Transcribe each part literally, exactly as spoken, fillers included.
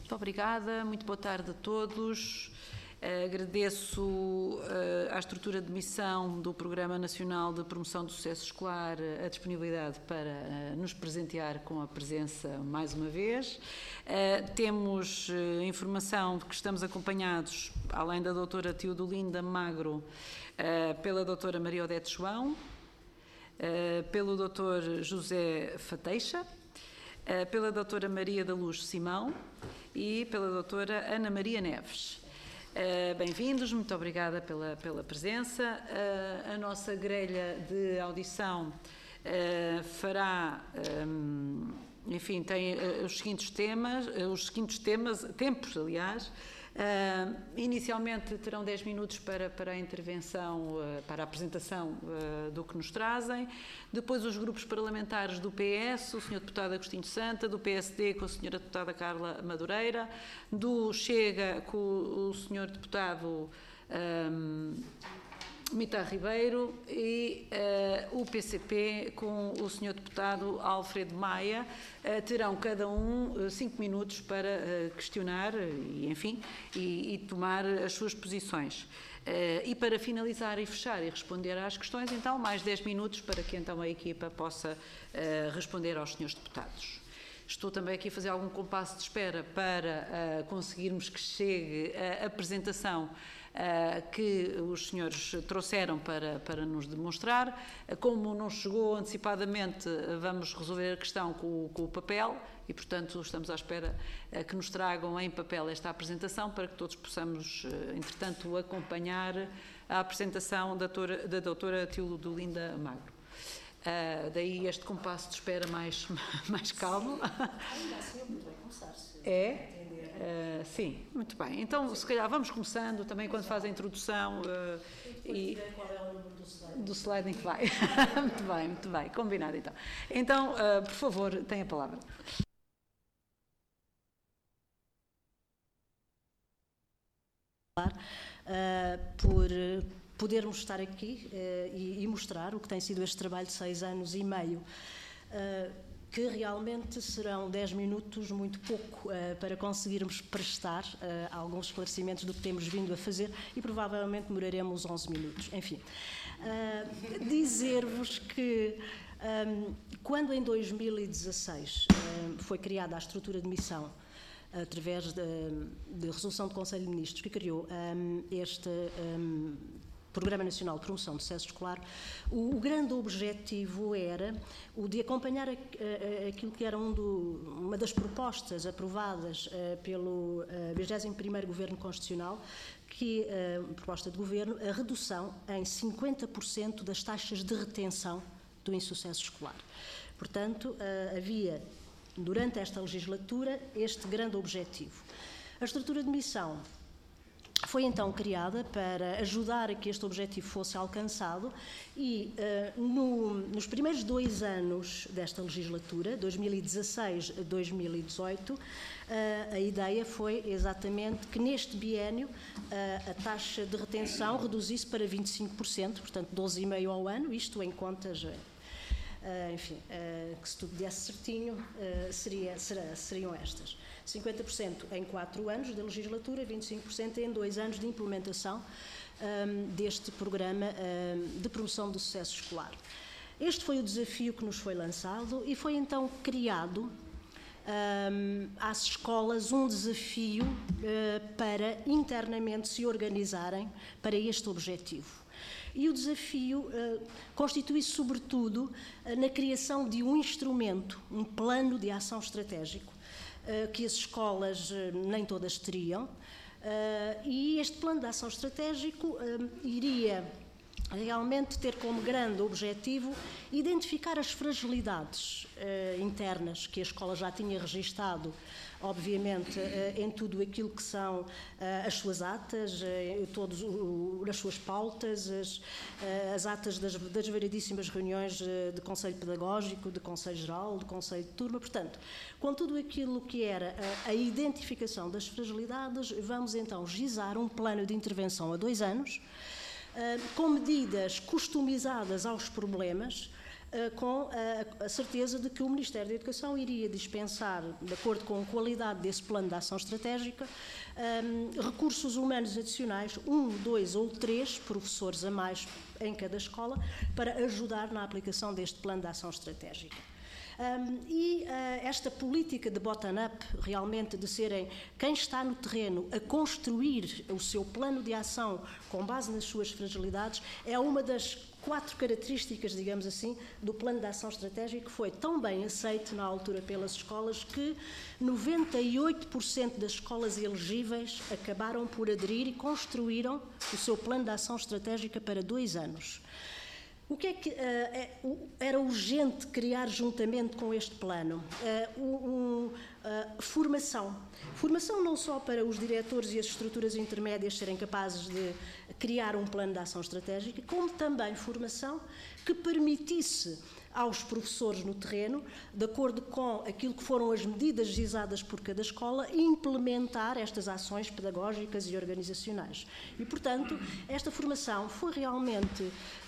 Muito obrigada, muito boa tarde a todos. Uh, agradeço uh, à estrutura de missão do Programa Nacional de Promoção do Sucesso Escolar a disponibilidade para uh, nos presentear com a presença mais uma vez. Uh, temos uh, informação de que estamos acompanhados, além da doutora Teodolinda Magro, uh, pela doutora Maria Odete João, uh, pelo doutor José Fateixa, uh, pela doutora Maria da Luz Simão e pela doutora Ana Maria Neves. Uh, Bem-vindos, muito obrigada pela, pela presença. Uh, a nossa grelha de audição uh, fará, um, enfim, tem uh, os seguintes temas, uh, os seguintes temas, tempos, aliás. Uh, inicialmente terão dez minutos para, para a intervenção, uh, para a apresentação uh, do que nos trazem. Depois os grupos parlamentares do P S, o senhor Deputado Agostinho Santa, do P S D com a senhora Deputada Carla Madureira, do Chega com o, o senhor Deputado um, Mita Ribeiro e uh, o P C P com o senhor Deputado Alfredo Maia. Uh, terão cada um uh, cinco minutos para uh, questionar e, enfim, e, e tomar as suas posições. Uh, e para finalizar e fechar e responder às questões, então, mais dez minutos para que então a equipa possa uh, responder aos senhores deputados. Estou também aqui a fazer algum compasso de espera para uh, conseguirmos que chegue a apresentação Uh, que os senhores trouxeram para, para nos demonstrar. Uh, como não chegou antecipadamente, uh, vamos resolver a questão com, com o papel e, portanto, estamos à espera uh, que nos tragam em papel esta apresentação para que todos possamos, uh, entretanto, acompanhar a apresentação da doutora, da doutora Teodolinda Magro. Uh, daí este compasso de espera mais, mais calmo. Ainda assim eu poderei começar-se. É? Uh, sim, muito bem. Então, se calhar, vamos começando também quando faz a introdução uh, e qual é o número do slide? Do slide em que vai. Muito bem, muito bem. Combinado, então. Então, uh, por favor, tem a palavra. Uh, por podermos estar aqui uh, e, e mostrar o que tem sido este trabalho de seis anos e meio. Uh, que realmente serão dez minutos muito pouco uh, para conseguirmos prestar uh, alguns esclarecimentos do que temos vindo a fazer e provavelmente demoraremos onze minutos. Enfim, uh, dizer-vos que um, quando em dois mil e dezasseis uh, foi criada a estrutura de missão através de, de resolução do Conselho de Ministros que criou um, este um, Programa Nacional de Promoção do Sucesso Escolar, o, o grande objetivo era o de acompanhar a, a, aquilo que era um do, uma das propostas aprovadas uh, pelo uh, vigésimo primeiro Governo Constitucional, que é uh, proposta de governo, a redução em cinquenta por cento das taxas de retenção do insucesso escolar. Portanto, uh, havia, durante esta legislatura, este grande objetivo. A estrutura de missão foi então criada para ajudar a que este objetivo fosse alcançado e uh, no, nos primeiros dois anos desta legislatura, dois mil e dezasseis a dois mil e dezoito, uh, a ideia foi exatamente que neste biénio uh, a taxa de retenção reduzisse para vinte e cinco por cento, portanto doze vírgula cinco por cento ao ano, isto em contas... Uh, enfim, uh, que se tudo desse certinho, uh, seria, será, seriam estas. cinquenta por cento em quatro anos da legislatura, vinte e cinco por cento em dois anos de implementação um, deste programa um, de promoção do sucesso escolar. Este foi o desafio que nos foi lançado e foi então criado um, às escolas um desafio uh, para internamente se organizarem para este objetivo. E o desafio uh, constitui-se, sobretudo, uh, na criação de um instrumento, um plano de ação estratégico, uh, que as escolas uh, nem todas teriam, uh, e este plano de ação estratégico uh, iria realmente ter como grande objetivo identificar as fragilidades uh, internas que a escola já tinha registado, obviamente, uh, em tudo aquilo que são uh, as suas atas, uh, todos, uh, as suas pautas, as, uh, as atas das, das variedíssimas reuniões uh, de Conselho Pedagógico, de Conselho Geral, de Conselho de Turma. Portanto, com tudo aquilo que era a, a identificação das fragilidades, vamos então gizar um plano de intervenção a dois anos, Uh, com medidas customizadas aos problemas, com a certeza de que o Ministério da Educação iria dispensar, de acordo com a qualidade desse plano de ação estratégica, recursos humanos adicionais, um, dois ou três professores a mais em cada escola, para ajudar na aplicação deste plano de ação estratégica. Um, e uh, esta política de bottom-up, realmente de serem quem está no terreno a construir o seu plano de ação com base nas suas fragilidades, é uma das quatro características, digamos assim, do plano de ação estratégico, que foi tão bem aceito na altura pelas escolas que noventa e oito por cento das escolas elegíveis acabaram por aderir e construíram o seu plano de ação estratégica para dois anos. O que é que uh, era urgente criar juntamente com este plano? Uh, um, uh, formação. Formação não só para os diretores e as estruturas intermédias serem capazes de criar um plano de ação estratégica, como também formação que permitisse aos professores no terreno, de acordo com aquilo que foram as medidas gizadas por cada escola, implementar estas ações pedagógicas e organizacionais. E, portanto, esta formação foi realmente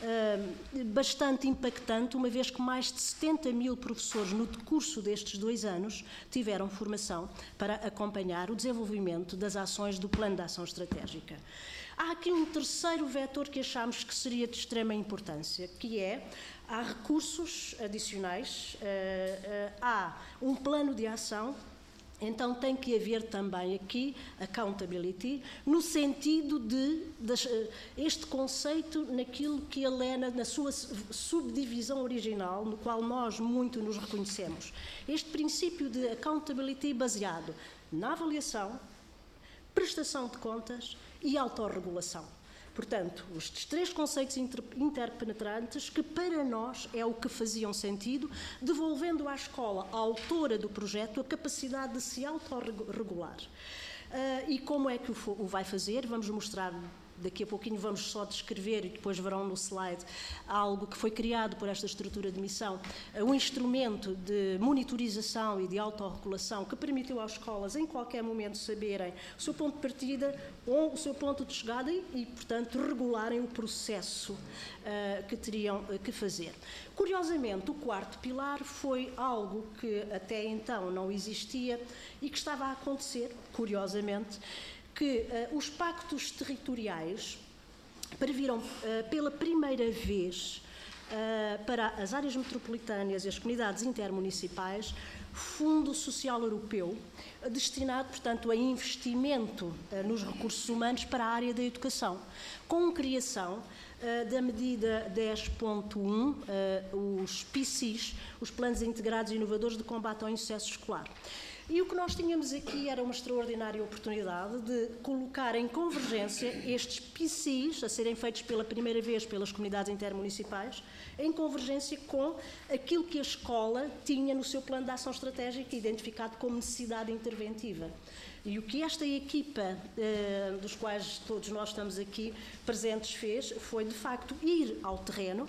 uh, bastante impactante, uma vez que mais de setenta mil professores no decurso destes dois anos tiveram formação para acompanhar o desenvolvimento das ações do Plano de Ação Estratégica. Há aqui um terceiro vetor que achamos que seria de extrema importância, que é, há recursos adicionais, uh, uh, há um plano de ação, então tem que haver também aqui accountability, no sentido de, de uh, este conceito naquilo que ele é na, na sua subdivisão original, no qual nós muito nos reconhecemos. Este princípio de accountability baseado na avaliação, prestação de contas e autorregulação. Portanto, estes três conceitos inter, interpenetrantes que para nós é o que faziam sentido, devolvendo à escola, à autora do projeto, a capacidade de se autorregular. Uh, e como é que o, o vai fazer? Vamos mostrar. Daqui a pouquinho vamos só descrever, e depois verão no slide, algo que foi criado por esta estrutura de missão, um instrumento de monitorização e de autorregulação que permitiu às escolas, em qualquer momento, saberem o seu ponto de partida ou o seu ponto de chegada e, e portanto, regularem o processo uh, que teriam uh, que fazer. Curiosamente, o quarto pilar foi algo que até então não existia e que estava a acontecer, curiosamente, que uh, os pactos territoriais previram uh, pela primeira vez uh, para as áreas metropolitanas e as comunidades intermunicipais Fundo Social Europeu, destinado, portanto, a investimento uh, nos recursos humanos para a área da educação, com criação uh, da medida dez ponto um, uh, os P I C Is, os Planos Integrados e Inovadores de Combate ao Insucesso Escolar. E o que nós tínhamos aqui era uma extraordinária oportunidade de colocar em convergência estes P C Is, a serem feitos pela primeira vez pelas comunidades intermunicipais, em convergência com aquilo que a escola tinha no seu plano de ação estratégica, identificado como necessidade interventiva. E o que esta equipa, eh, dos quais todos nós estamos aqui presentes, fez, foi de facto ir ao terreno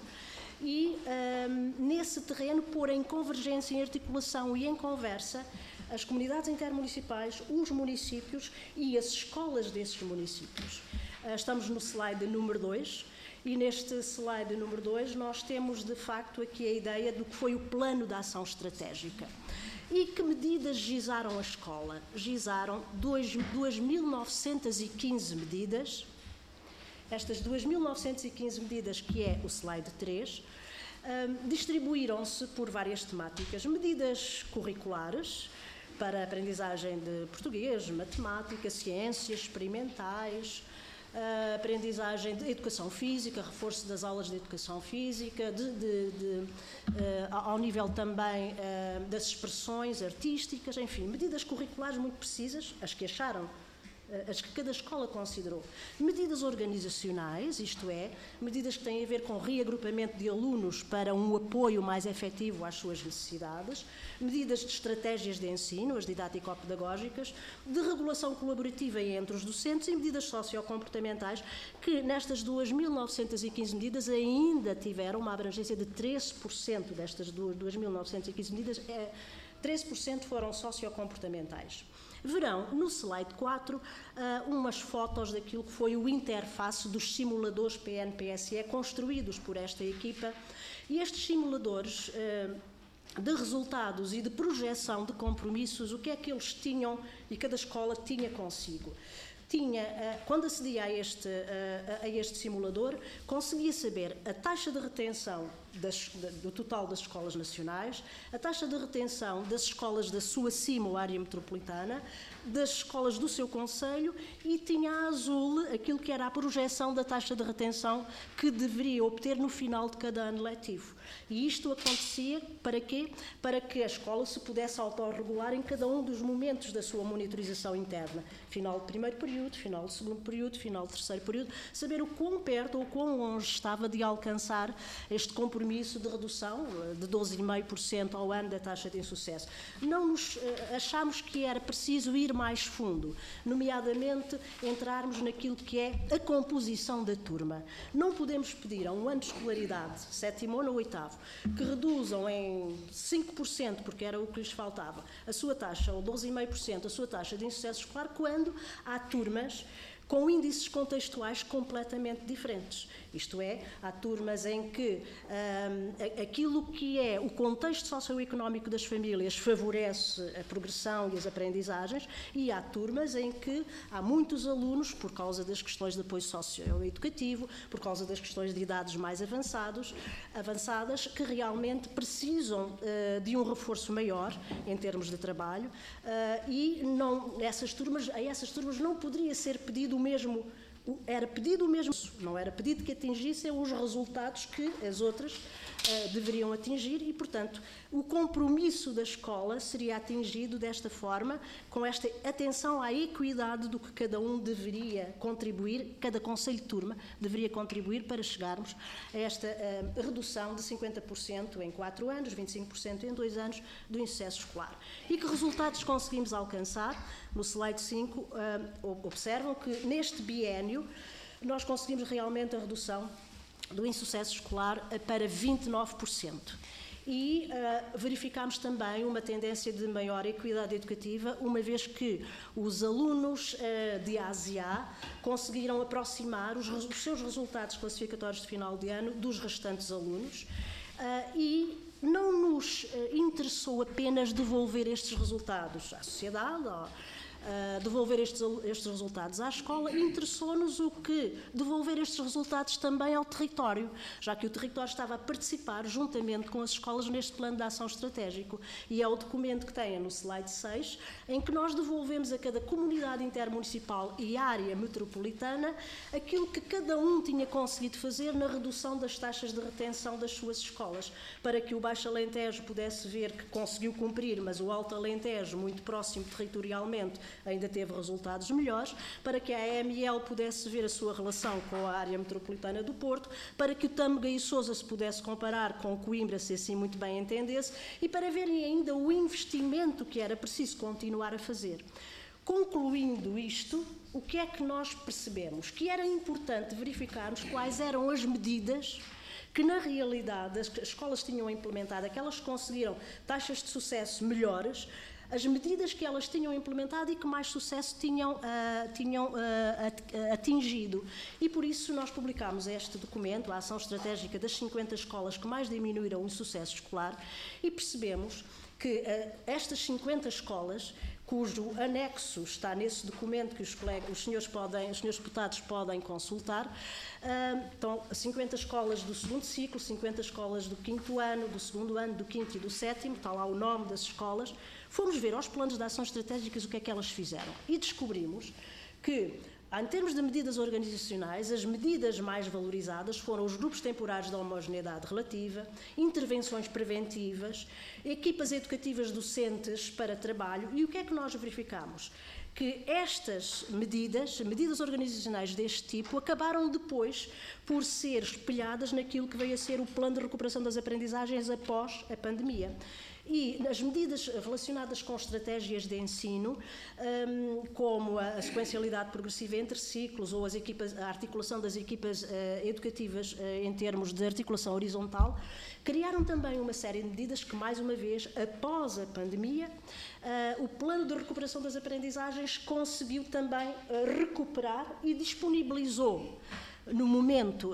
e, eh, nesse terreno, pôr em convergência, em articulação e em conversa as comunidades intermunicipais, os municípios e as escolas desses municípios. Estamos no slide número dois e neste slide número dois nós temos de facto aqui a ideia do que foi o plano de ação estratégica. E que medidas gizaram a escola? Gizaram duas mil novecentas e quinze medidas. Estas duas mil novecentas e quinze medidas, que é o slide três, um, distribuíram-se por várias temáticas. Medidas curriculares, para a aprendizagem de português, matemática, ciências experimentais, a aprendizagem de educação física, reforço das aulas de educação física, de, de, de, uh, ao nível também uh, das expressões artísticas, enfim, medidas curriculares muito precisas, as que acharam, as que cada escola considerou. Medidas organizacionais, isto é, medidas que têm a ver com reagrupamento de alunos para um apoio mais efetivo às suas necessidades, medidas de estratégias de ensino, as didático-pedagógicas, de regulação colaborativa entre os docentes e medidas sociocomportamentais, que nestas duas mil novecentas e quinze medidas ainda tiveram uma abrangência de treze por cento destas duas mil novecentas e quinze medidas, é, treze por cento foram sociocomportamentais. Verão, no slide quatro, umas fotos daquilo que foi o interface dos simuladores P N P S E construídos por esta equipa, e estes simuladores de resultados e de projeção de compromissos, o que é que eles tinham e cada escola tinha consigo? Tinha, quando acedia a este, a este simulador, conseguia saber a taxa de retenção das, do total das escolas nacionais, a taxa de retenção das escolas da sua cima ou área metropolitana, das escolas do seu concelho, e tinha a azul aquilo que era a projeção da taxa de retenção que deveria obter no final de cada ano letivo. E isto acontecia para quê? Para que a escola se pudesse autorregular em cada um dos momentos da sua monitorização interna. Final de primeiro período, final de segundo período, final de terceiro período, saber o quão perto ou quão longe estava de alcançar este compromisso de redução de doze vírgula cinco por cento ao ano da taxa de insucesso. Não nos achámos que era preciso ir mais fundo, nomeadamente entrarmos naquilo que é a composição da turma. Não podemos pedir a um ano de escolaridade, sétimo ou oitavo, que reduzam em cinco por cento, porque era o que lhes faltava, a sua taxa, ou doze vírgula cinco por cento, a sua taxa de insucesso escolar, quando há turmas com índices contextuais completamente diferentes. Isto é, há turmas em que hum, aquilo que é o contexto socioeconómico das famílias favorece a progressão e as aprendizagens, e há turmas em que há muitos alunos, por causa das questões de apoio socioeducativo, por causa das questões de idades mais avançados, avançadas, que realmente precisam uh, de um reforço maior em termos de trabalho, uh, e não, essas turmas, a essas turmas não poderia ser pedido o mesmo. Era pedido o mesmo, não era pedido que atingissem os resultados que as outras uh, deveriam atingir, e, portanto, o compromisso da escola seria atingido desta forma, com esta atenção à equidade do que cada um deveria contribuir, cada conselho de turma deveria contribuir para chegarmos a esta uh, redução de cinquenta por cento em quatro anos, vinte e cinco por cento em dois anos do insucesso escolar. E que resultados conseguimos alcançar? No slide cinco, uh, observam que neste biénio nós conseguimos realmente a redução do insucesso escolar para vinte e nove por cento. E uh, verificámos também uma tendência de maior equidade educativa, uma vez que os alunos uh, de A S E A conseguiram aproximar os, os seus resultados classificatórios de final de ano dos restantes alunos, uh, e não nos uh, interessou apenas devolver estes resultados à sociedade, ou, Uh, devolver estes, estes resultados à escola, interessou-nos o que devolver estes resultados também ao território, já que o território estava a participar juntamente com as escolas neste plano de ação estratégico, e é o documento que tem no slide seis, em que nós devolvemos a cada comunidade intermunicipal e área metropolitana aquilo que cada um tinha conseguido fazer na redução das taxas de retenção das suas escolas, para que o Baixo Alentejo pudesse ver que conseguiu cumprir, mas o Alto Alentejo, muito próximo territorialmente, ainda teve resultados melhores, para que a A M L pudesse ver a sua relação com a área metropolitana do Porto, para que o Tâmega e Sousa se pudesse comparar com Coimbra, se assim muito bem entendesse, e para verem ainda o investimento que era preciso continuar a fazer. Concluindo isto, o que é que nós percebemos? Que era importante verificarmos quais eram as medidas que, na realidade, as escolas tinham implementado, aquelas que conseguiram taxas de sucesso melhores, as medidas que elas tinham implementado e que mais sucesso tinham, uh, tinham uh, atingido. E por isso nós publicámos este documento, a ação estratégica das cinquenta escolas que mais diminuíram o insucesso escolar, e percebemos que uh, estas cinquenta escolas, cujo anexo está nesse documento que os, colegas, os, senhores, podem, os senhores deputados podem consultar, uh, então, cinquenta escolas do segundo ciclo, cinquenta escolas do quinto ano, do segundo ano, do quinto e do sétimo, está lá o nome das escolas. Fomos ver aos planos de ação estratégicas o que é que elas fizeram, e descobrimos que, em termos de medidas organizacionais, as medidas mais valorizadas foram os grupos temporários de homogeneidade relativa, intervenções preventivas, equipas educativas docentes para trabalho. E o que é que nós verificamos? Que estas medidas, medidas organizacionais deste tipo, acabaram depois por ser espelhadas naquilo que veio a ser o plano de recuperação das aprendizagens após a pandemia. E as medidas relacionadas com estratégias de ensino, como a sequencialidade progressiva entre ciclos ou as equipas, a articulação das equipas educativas em termos de articulação horizontal, criaram também uma série de medidas que, mais uma vez, após a pandemia, o Plano de Recuperação das Aprendizagens conseguiu também recuperar e disponibilizou. No momento,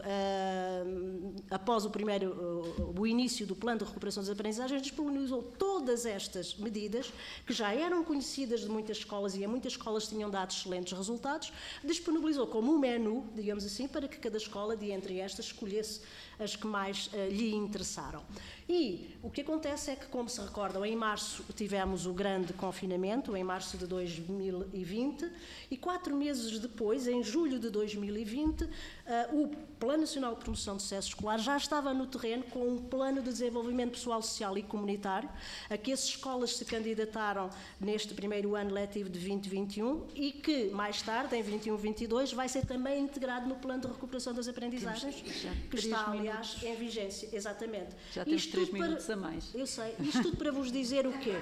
uh, após o primeiro, uh, o início do Plano de Recuperação das Aprendizagens, disponibilizou todas estas medidas, que já eram conhecidas de muitas escolas e a muitas escolas tinham dado excelentes resultados, disponibilizou como um menu, digamos assim, para que cada escola, de entre estas, escolhesse as que mais uh, lhe interessaram. E o que acontece é que, como se recordam, em março tivemos o grande confinamento, em março de dois mil e vinte, e quatro meses depois, em julho de dois mil e vinte, uh, o Plano Nacional de Promoção do Sucesso Escolar já estava no terreno com um plano de desenvolvimento pessoal, social e comunitário, a que as escolas se candidataram neste primeiro ano letivo de vinte vinte e um e que, mais tarde, em vinte e um vinte e dois, vai ser também integrado no Plano de Recuperação das Aprendizagens, que está, aliás, em vigência. Exatamente. Já temos três minutos a mais. Eu sei. Isto tudo para vos dizer o quê?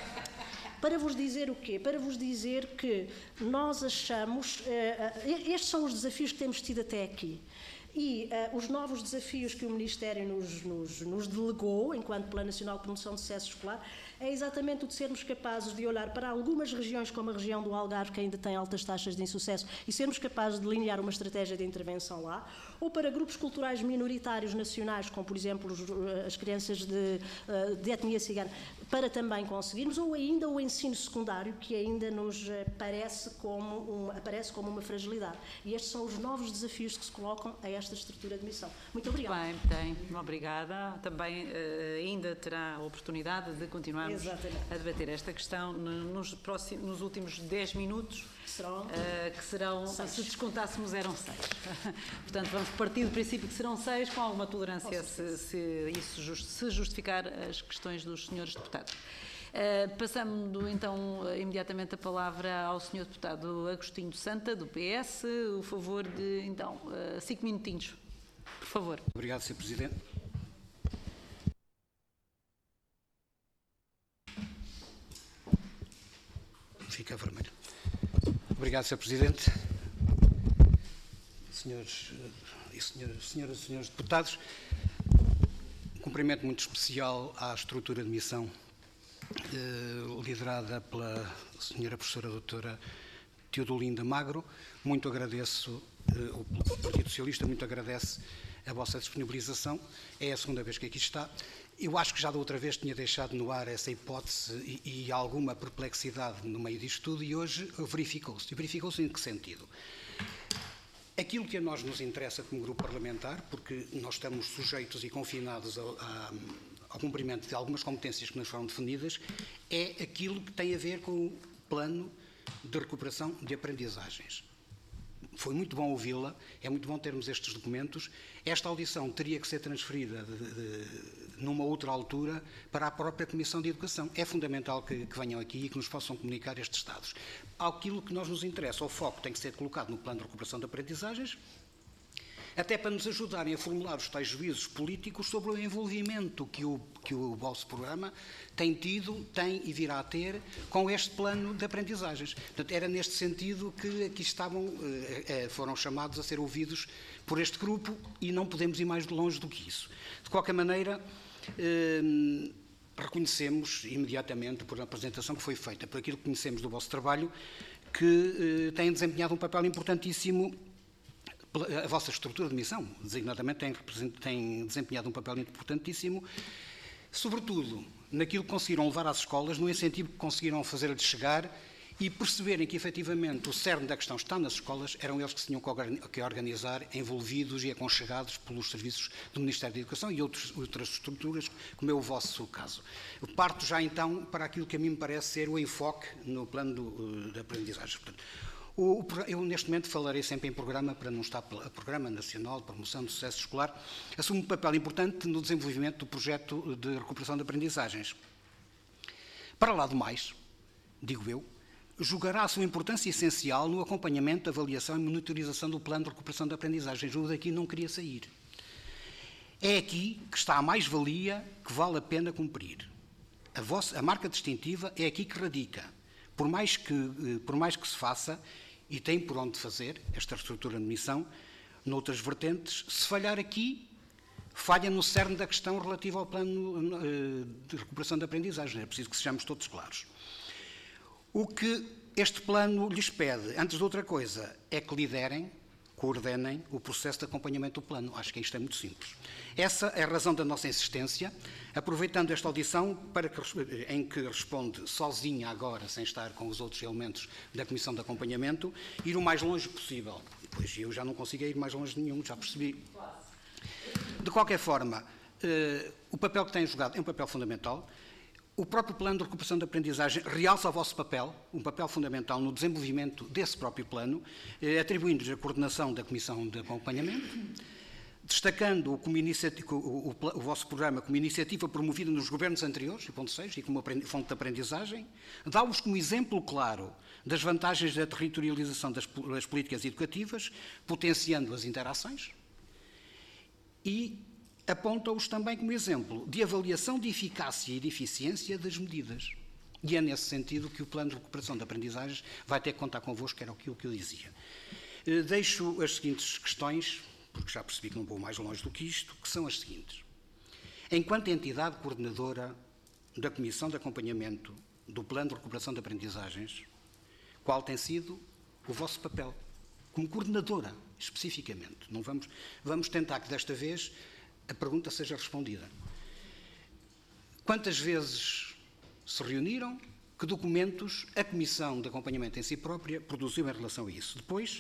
Para vos dizer o quê? Para vos dizer que nós achamos... Uh, estes são os desafios que temos tido até aqui. E uh, os novos desafios que o Ministério nos, nos, nos delegou, enquanto Plano Nacional de Promoção do Sucesso Escolar, é exatamente o de sermos capazes de olhar para algumas regiões, como a região do Algarve, que ainda tem altas taxas de insucesso, e sermos capazes de delinear uma estratégia de intervenção lá, ou para grupos culturais minoritários nacionais, como, por exemplo, os, as crianças de, de etnia cigana, para também conseguirmos, ou ainda o ensino secundário, que ainda nos parece como um, aparece como uma fragilidade. E estes são os novos desafios que se colocam a esta estrutura de missão. Muito obrigada. Bem, tem. Obrigada. Também uh, ainda terá a oportunidade de continuarmos Exatamente. a debater esta questão nos, próximos, nos últimos dez minutos, serão, uh, que serão, seis. se descontássemos, eram seis. Portanto, vamos partir do princípio que serão seis, com alguma tolerância se, se isso just, se justificar as questões dos senhores deputados. Uh, passando então imediatamente a palavra ao senhor deputado Agostinho Santa, do P S, o favor de, então, uh, cinco minutinhos, por favor. Obrigado, senhor Presidente. Fica vermelho. Obrigado, senhor Presidente. Senhores e senhoras, senhoras e senhores deputados, um cumprimento muito especial à estrutura de missão eh, liderada pela senhora professora doutora Teodolinda Magro. Muito agradeço, eh, o Partido Socialista muito agradece a vossa disponibilização. É a segunda vez que aqui está. Eu acho que já da outra vez tinha deixado no ar essa hipótese e, e alguma perplexidade no meio disto tudo, e hoje verificou-se. E verificou-se em que sentido? Aquilo que a nós nos interessa como grupo parlamentar, porque nós estamos sujeitos e confinados a, a, ao cumprimento de algumas competências que nos foram definidas, é aquilo que tem a ver com o plano de recuperação de aprendizagens. Foi muito bom ouvi-la, é muito bom termos estes documentos. Esta audição teria que ser transferida de, de, numa outra altura para a própria Comissão de Educação. É fundamental que, que venham aqui e que nos possam comunicar estes dados. Aquilo que nós nos interessa, o foco tem que ser colocado no plano de recuperação de aprendizagens, até para nos ajudarem a formular os tais juízos políticos sobre o envolvimento que o, que o vosso programa tem tido, tem e virá a ter com este plano de aprendizagens. Portanto, era neste sentido que aqui estavam, eh, foram chamados a ser ouvidos por este grupo e não podemos ir mais longe do que isso. De qualquer maneira, eh, reconhecemos imediatamente, por a apresentação que foi feita, por aquilo que conhecemos do vosso trabalho, que eh, têm desempenhado um papel importantíssimo. A vossa estrutura de missão, designadamente, tem, tem desempenhado um papel importantíssimo, sobretudo naquilo que conseguiram levar às escolas, no incentivo que conseguiram fazer-lhes chegar e perceberem que, efetivamente, o cerne da questão está nas escolas, eram eles que se tinham que organizar, envolvidos e aconchegados pelos serviços do Ministério da Educação e outros, outras estruturas, como é o vosso caso. Eu parto já, então, para aquilo que a mim me parece ser o enfoque no plano do, de aprendizagem. Portanto, O, eu, neste momento, falarei sempre em programa, para não estar a Programa Nacional de Promoção do Sucesso Escolar, assume um papel importante no desenvolvimento do projeto de recuperação de aprendizagens. Para lá do mais, digo eu, jogará a sua importância essencial no acompanhamento, avaliação e monitorização do plano de recuperação de aprendizagens. Eu daqui não queria sair. É aqui que está a mais-valia que vale a pena cumprir. A, vossa, a marca distintiva é aqui que radica. Por mais que, por mais que se faça, e tem por onde fazer esta reestrutura de missão, noutras vertentes, se falhar aqui, falha no cerne da questão relativa ao plano de recuperação da aprendizagem. É preciso que sejamos todos claros. O que este plano lhes pede, antes de outra coisa, é que liderem, coordenem o processo de acompanhamento do plano. Acho que isto é muito simples. Essa é a razão da nossa insistência, aproveitando esta audição para que, em que responde sozinha agora, sem estar com os outros elementos da Comissão de Acompanhamento, ir o mais longe possível. Pois eu já não consigo ir mais longe nenhum, já percebi. De qualquer forma, eh, o papel que têm jogado é um papel fundamental. O próprio plano de recuperação da aprendizagem realça o vosso papel, um papel fundamental no desenvolvimento desse próprio plano, eh, atribuindo-lhes a coordenação da Comissão de Acompanhamento, destacando-o como iniciativa, o, o, o vosso programa como iniciativa promovida nos governos anteriores, ponto seis, e como fonte de aprendizagem, dá-vos como exemplo claro das vantagens da territorialização das, das políticas educativas, potenciando as interações, e aponta-os também como exemplo de avaliação de eficácia e de eficiência das medidas. E é nesse sentido que o plano de recuperação de aprendizagens vai ter que contar convosco, que era aquilo que eu dizia. Deixo as seguintes questões, porque já percebi que não vou mais longe do que isto, que são as seguintes. Enquanto entidade coordenadora da Comissão de Acompanhamento do Plano de Recuperação de Aprendizagens, qual tem sido o vosso papel? Como coordenadora, especificamente. Não vamos, vamos tentar que desta vez a pergunta seja respondida. Quantas vezes se reuniram? Que documentos a Comissão de Acompanhamento em si própria produziu em relação a isso? Depois,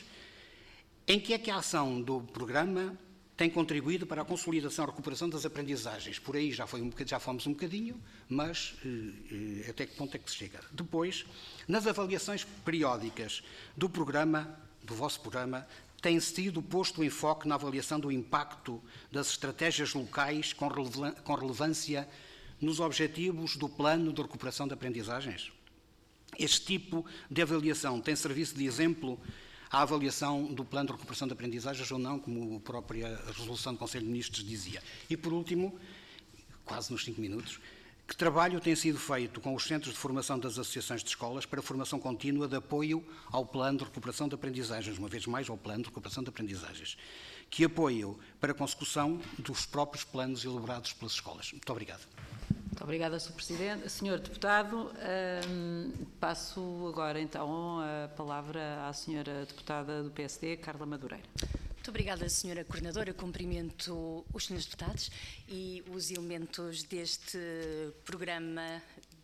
em que é que a ação do programa tem contribuído para a consolidação e recuperação das aprendizagens? Por aí já, foi um bocadinho, já fomos um bocadinho, mas eh, até que ponto é que se chega? Depois, nas avaliações periódicas do programa, do vosso programa, tem sido posto o enfoque na avaliação do impacto das estratégias locais com, relevan com relevância nos objetivos do plano de recuperação de aprendizagens? Este tipo de avaliação tem serviço de exemplo à avaliação do plano de recuperação de aprendizagens ou não, como a própria resolução do Conselho de Ministros dizia? E, por último, quase nos cinco minutos, que trabalho tem sido feito com os centros de formação das associações de escolas para a formação contínua de apoio ao plano de recuperação de aprendizagens, uma vez mais ao plano de recuperação de aprendizagens, que apoio para a consecução dos próprios planos elaborados pelas escolas? Muito obrigado. Muito obrigada, senhor Presidente. senhor Deputado, hum, passo agora então a palavra à senhora Deputada do P S D, Carla Madureira. Muito obrigada, senhora Coordenadora. Cumprimento os senhores deputados e os elementos deste programa,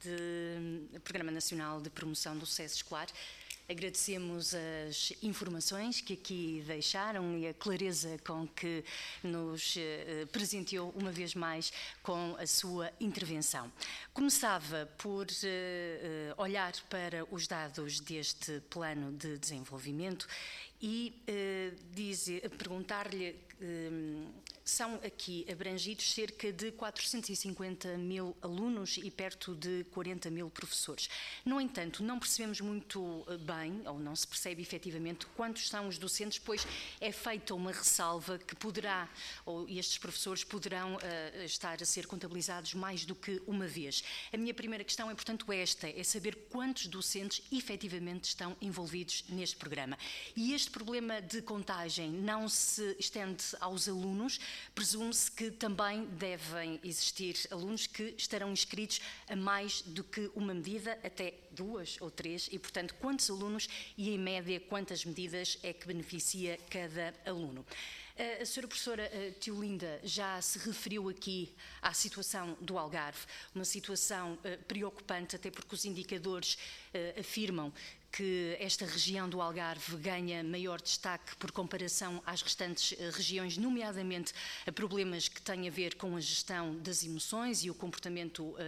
de, programa Nacional de Promoção do Sucesso Escolar. Agradecemos as informações que aqui deixaram e a clareza com que nos eh, presenteou uma vez mais com a sua intervenção. Começava por eh, olhar para os dados deste plano de desenvolvimento e eh, dizer, perguntar-lhe, eh, são aqui abrangidos cerca de quatrocentos e cinquenta mil alunos e perto de quarenta mil professores. No entanto, não percebemos muito bem, ou não se percebe efetivamente, quantos são os docentes, pois é feita uma ressalva que poderá, ou estes professores poderão uh, estar a ser contabilizados mais do que uma vez. A minha primeira questão é, portanto, esta, é saber quantos docentes efetivamente estão envolvidos neste programa. E este problema de contagem não se estende aos alunos, presume-se que também devem existir alunos que estarão inscritos a mais do que uma medida, até duas ou três, e, portanto, quantos alunos e, em média, quantas medidas é que beneficia cada aluno? A senhora professora Teolinda já se referiu aqui à situação do Algarve, uma situação preocupante, até porque os indicadores afirmam que esta região do Algarve ganha maior destaque por comparação às restantes regiões, nomeadamente a problemas que têm a ver com a gestão das emoções e o comportamento uh,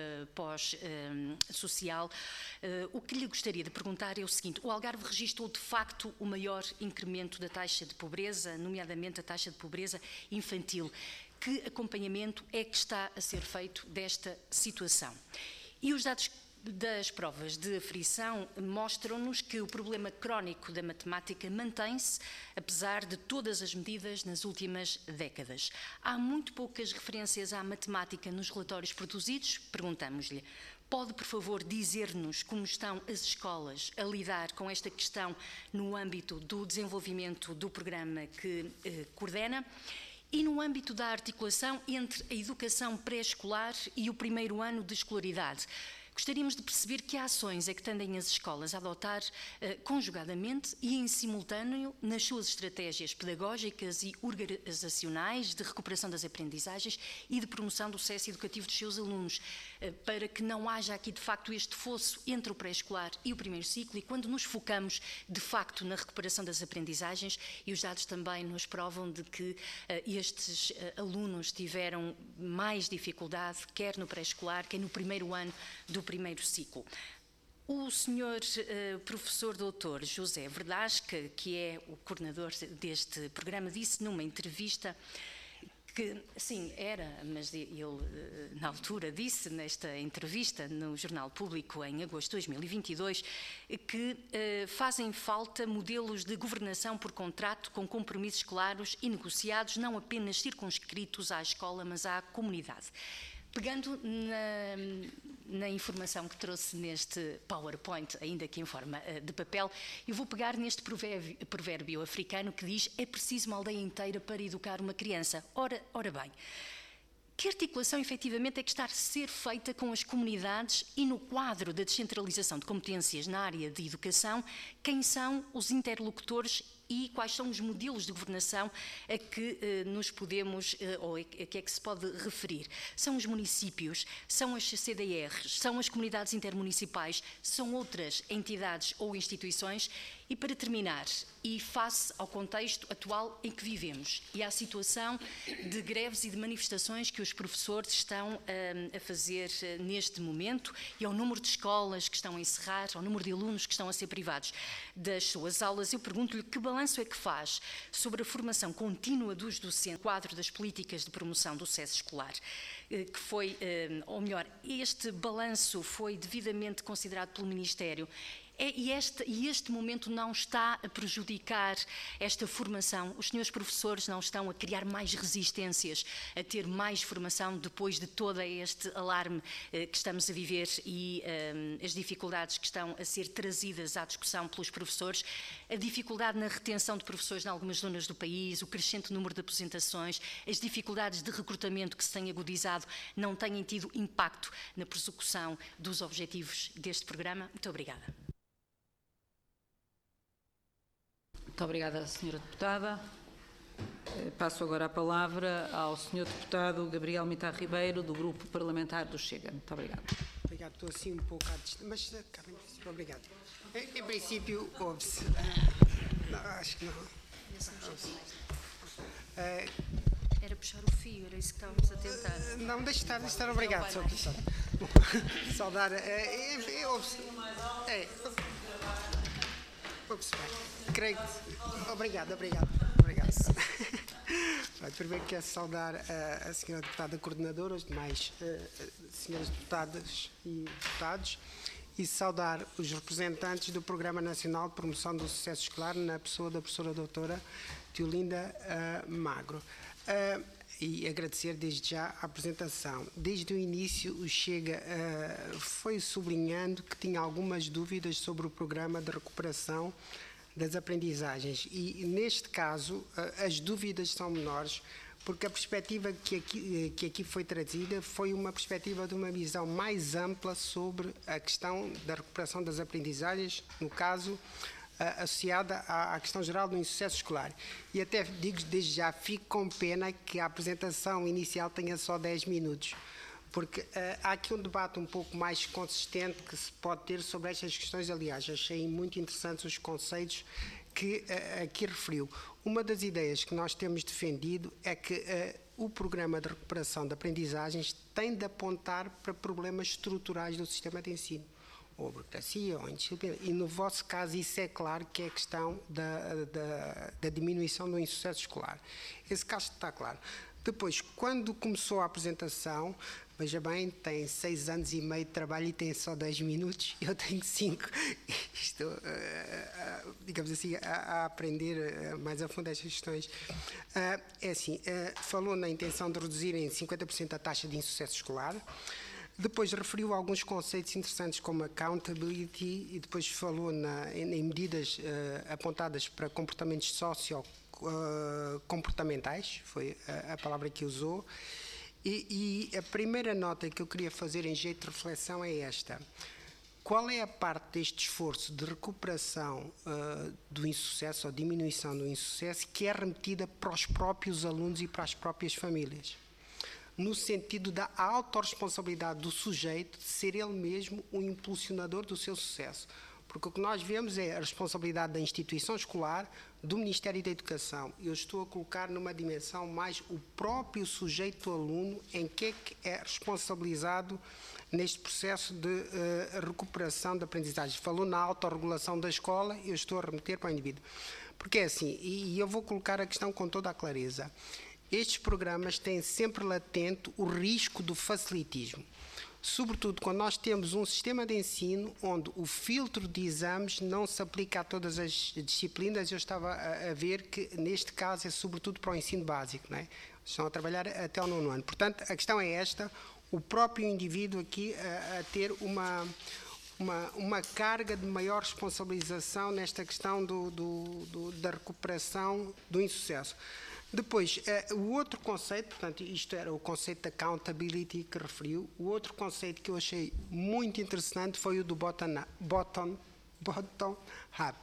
pós-social. Uh, uh, o que lhe gostaria de perguntar é o seguinte: o Algarve registrou de facto o maior incremento da taxa de pobreza, nomeadamente a taxa de pobreza infantil. Que acompanhamento é que está a ser feito desta situação? E os dados das provas de aferição mostram-nos que o problema crónico da matemática mantém-se, apesar de todas as medidas nas últimas décadas. Há muito poucas referências à matemática nos relatórios produzidos. Perguntamos-lhe pode, por favor, dizer-nos como estão as escolas a lidar com esta questão no âmbito do desenvolvimento do programa que eh, coordena e no âmbito da articulação entre a educação pré-escolar e o primeiro ano de escolaridade? Gostaríamos de perceber que ações é que tendem as escolas a adotar eh, conjugadamente e em simultâneo nas suas estratégias pedagógicas e organizacionais de recuperação das aprendizagens e de promoção do sucesso educativo dos seus alunos, eh, para que não haja aqui de facto este fosso entre o pré-escolar e o primeiro ciclo, e quando nos focamos de facto na recuperação das aprendizagens, e os dados também nos provam de que eh, estes eh, alunos tiveram mais dificuldade, quer no pré-escolar, quer no primeiro ano do primeiro ciclo. O senhor uh, professor doutor José Verdasca, que é o coordenador deste programa, disse numa entrevista que, sim, era, mas ele, na altura, disse nesta entrevista no Jornal Público, em agosto de dois mil e vinte e dois, que uh, fazem falta modelos de governação por contrato com compromissos claros e negociados, não apenas circunscritos à escola, mas à comunidade. Pegando na, na informação que trouxe neste PowerPoint, ainda que em forma uh, de papel, eu vou pegar neste provérbio, provérbio africano que diz: é preciso uma aldeia inteira para educar uma criança. Ora, ora bem, que articulação efetivamente é que está a ser feita com as comunidades e no quadro da descentralização de competências na área de educação, quem são os interlocutores e quais são os modelos de governação a que eh, nos podemos, eh, ou a que é que se pode referir? São os municípios, são as C D Rs, são as comunidades intermunicipais, são outras entidades ou instituições? E para terminar, e face ao contexto atual em que vivemos e à situação de greves e de manifestações que os professores estão um, a fazer uh, neste momento, e ao número de escolas que estão a encerrar, ao número de alunos que estão a ser privados das suas aulas, eu pergunto-lhe que balanço é que faz sobre a formação contínua dos docentes no quadro das políticas de promoção do sucesso escolar, uh, que foi, uh, ou melhor, este balanço foi devidamente considerado pelo Ministério. É, e, este, e este momento não está a prejudicar esta formação? Os senhores professores não estão a criar mais resistências, a ter mais formação depois de todo este alarme eh, que estamos a viver e eh, as dificuldades que estão a ser trazidas à discussão pelos professores, a dificuldade na retenção de professores em algumas zonas do país, o crescente número de aposentações, as dificuldades de recrutamento que se têm agudizado, não têm tido impacto na persecução dos objetivos deste programa? Muito obrigada. Muito obrigada, senhora Deputada. Passo agora a palavra ao senhor Deputado Gabriel Mitar Ribeiro, do Grupo Parlamentar do Chega. Muito obrigada. Obrigado, estou assim um pouco à distância, mas obrigado. Em, em princípio, ouve-se. Uh, não, acho que não. Uh, Era puxar o fio, era isso que estávamos a tentar. Uh, não, deixe estar, deixe estar, obrigado. Só, só, saudar. Uh, é, é, ouve-se. É. Creio que... Obrigado, obrigado. Obrigado. Primeiro quero saudar a, a senhora deputada coordenadora, os demais uh, senhoras deputadas e deputados, e saudar os representantes do Programa Nacional de Promoção do Sucesso Escolar, na pessoa da professora doutora Teolinda uh, Magro. Uh, e agradecer desde já a apresentação. Desde o início, o Chega uh, foi sublinhando que tinha algumas dúvidas sobre o programa de recuperação das aprendizagens e, neste caso, uh, as dúvidas são menores, porque a perspectiva que aqui, que aqui foi trazida foi uma perspectiva de uma visão mais ampla sobre a questão da recuperação das aprendizagens, no caso, associada à questão geral do insucesso escolar. E até digo desde já, fico com pena que a apresentação inicial tenha só dez minutos, porque uh, há aqui um debate um pouco mais consistente que se pode ter sobre estas questões. Aliás, achei muito interessantes os conceitos que uh, aqui referiu. Uma das ideias que nós temos defendido é que uh, o programa de recuperação de aprendizagens tem de apontar para problemas estruturais do sistema de ensino, ou burocracia, ou indisciplina. E no vosso caso isso é claro que é a questão da, da, da diminuição do insucesso escolar. Esse caso está claro. Depois, quando começou a apresentação, veja bem, tem seis anos e meio de trabalho e tem só dez minutos, eu tenho cinco. Estou, uh, uh, digamos assim, a, a aprender uh, mais a fundo estas questões. Uh, é assim, uh, falou na intenção de reduzir em cinquenta por cento a taxa de insucesso escolar. Depois referiu alguns conceitos interessantes como accountability e depois falou na, em, em medidas uh, apontadas para comportamentos socio-comportamentais, uh, foi a, a palavra que usou. E, e a primeira nota que eu queria fazer em jeito de reflexão é esta. Qual é a parte deste esforço de recuperação uh, do insucesso ou diminuição do insucesso que é remetida para os próprios alunos e para as próprias famílias? No sentido da autorresponsabilidade do sujeito de ser ele mesmo o impulsionador do seu sucesso. Porque o que nós vemos é a responsabilidade da instituição escolar, do Ministério da Educação. Eu estou a colocar numa dimensão mais o próprio sujeito aluno em que é que é responsabilizado neste processo de uh, recuperação da aprendizagem. Falou na autorregulação da escola, eu estou a remeter para o indivíduo. Porque é assim, e, e eu vou colocar a questão com toda a clareza, estes programas têm sempre latente o risco do facilitismo. Sobretudo quando nós temos um sistema de ensino onde o filtro de exames não se aplica a todas as disciplinas. Eu estava a, a ver que neste caso é sobretudo para o ensino básico, não é? Estão a trabalhar até o nono ano. Portanto, a questão é esta, o próprio indivíduo aqui a, a ter uma, uma, uma carga de maior responsabilização nesta questão do, do, do, da recuperação do insucesso. Depois, uh, o outro conceito, portanto, isto era o conceito de accountability que referiu, o outro conceito que eu achei muito interessante foi o do bottom, bottom, bottom up,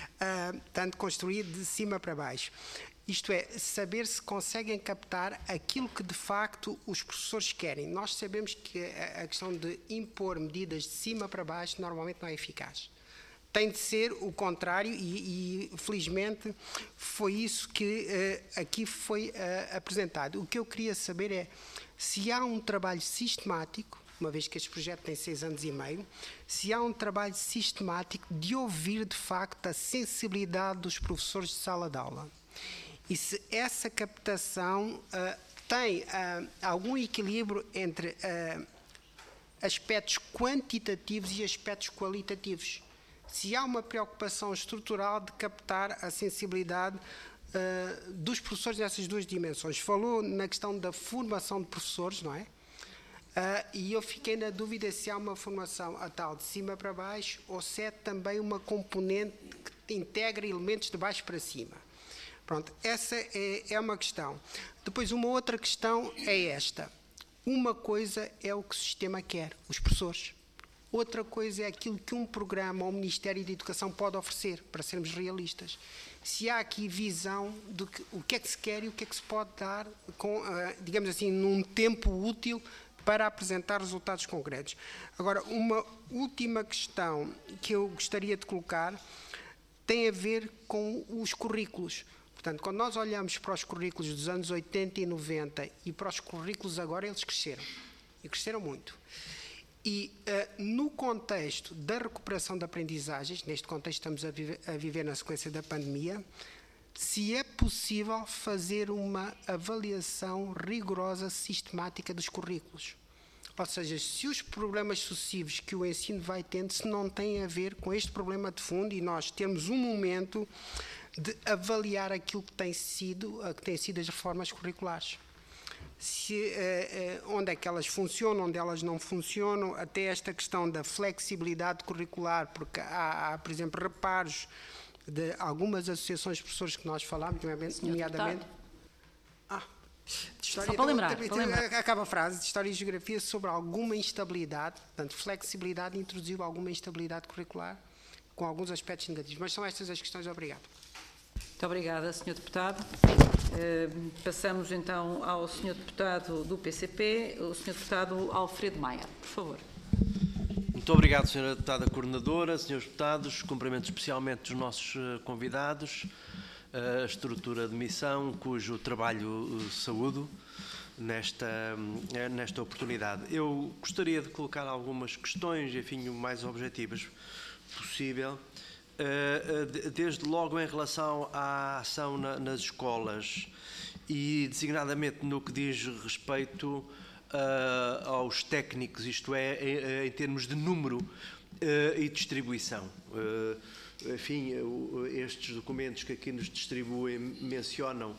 uh, portanto, construir de cima para baixo. Isto é, saber se conseguem captar aquilo que de facto os professores querem. Nós sabemos que a, a questão de impor medidas de cima para baixo normalmente não é eficaz. Tem de ser o contrário e, e felizmente foi isso que uh, aqui foi uh, apresentado. O que eu queria saber é se há um trabalho sistemático, uma vez que este projeto tem seis anos e meio, se há um trabalho sistemático de ouvir de facto a sensibilidade dos professores de sala de aula. E se essa captação uh, tem uh, algum equilíbrio entre uh, aspectos quantitativos e aspectos qualitativos. Se há uma preocupação estrutural de captar a sensibilidade uh, dos professores nessas duas dimensões. Falou na questão da formação de professores, não é? Uh, e eu fiquei na dúvida se há uma formação a tal de cima para baixo ou se é também uma componente que integra elementos de baixo para cima. Pronto, essa é, é uma questão. Depois, uma outra questão é esta. Uma coisa é o que o sistema quer, os professores. Outra coisa é aquilo que um programa ou o Ministério da Educação pode oferecer, para sermos realistas. Se há aqui visão do que, o que é que se quer e o que é que se pode dar, com, uh, digamos assim, num tempo útil para apresentar resultados concretos. Agora, uma última questão que eu gostaria de colocar tem a ver com os currículos. Portanto, quando nós olhamos para os currículos dos anos oitenta e noventa e para os currículos agora, eles cresceram. E cresceram muito. E uh, no contexto da recuperação de aprendizagens, neste contexto estamos a viver, a viver na sequência da pandemia, se é possível fazer uma avaliação rigorosa, sistemática dos currículos. Ou seja, se os problemas sucessivos que o ensino vai tendo, se não têm a ver com este problema de fundo e nós temos um momento de avaliar aquilo que tem sido, que têm sido as reformas curriculares. Se, eh, onde é que elas funcionam, onde elas não funcionam, até esta questão da flexibilidade curricular, porque há, há por exemplo, reparos de algumas associações de professores que nós falámos, nomeadamente... Ah, de história, Só para lembrar, para lembrar. Acaba a frase, de História e Geografia, sobre alguma instabilidade, portanto, flexibilidade introduziu alguma instabilidade curricular, com alguns aspectos negativos. Mas são estas as questões. Obrigado. Muito obrigada, senhor Deputado. Uh, passamos então ao senhor Deputado do P C P, o senhor Deputado Alfredo Maia, por favor. Muito obrigado, senhora Deputada Coordenadora, senhores Deputados, cumprimento especialmente os nossos uh, convidados, uh, a estrutura de missão, cujo trabalho uh, saúdo nesta, uh, nesta oportunidade. Eu gostaria de colocar algumas questões, enfim, o mais objetivas possível. Desde logo em relação à ação na, nas escolas e designadamente no que diz respeito uh, aos técnicos, isto é, em, em termos de número uh, e distribuição. Uh, enfim, uh, estes documentos que aqui nos distribuem mencionam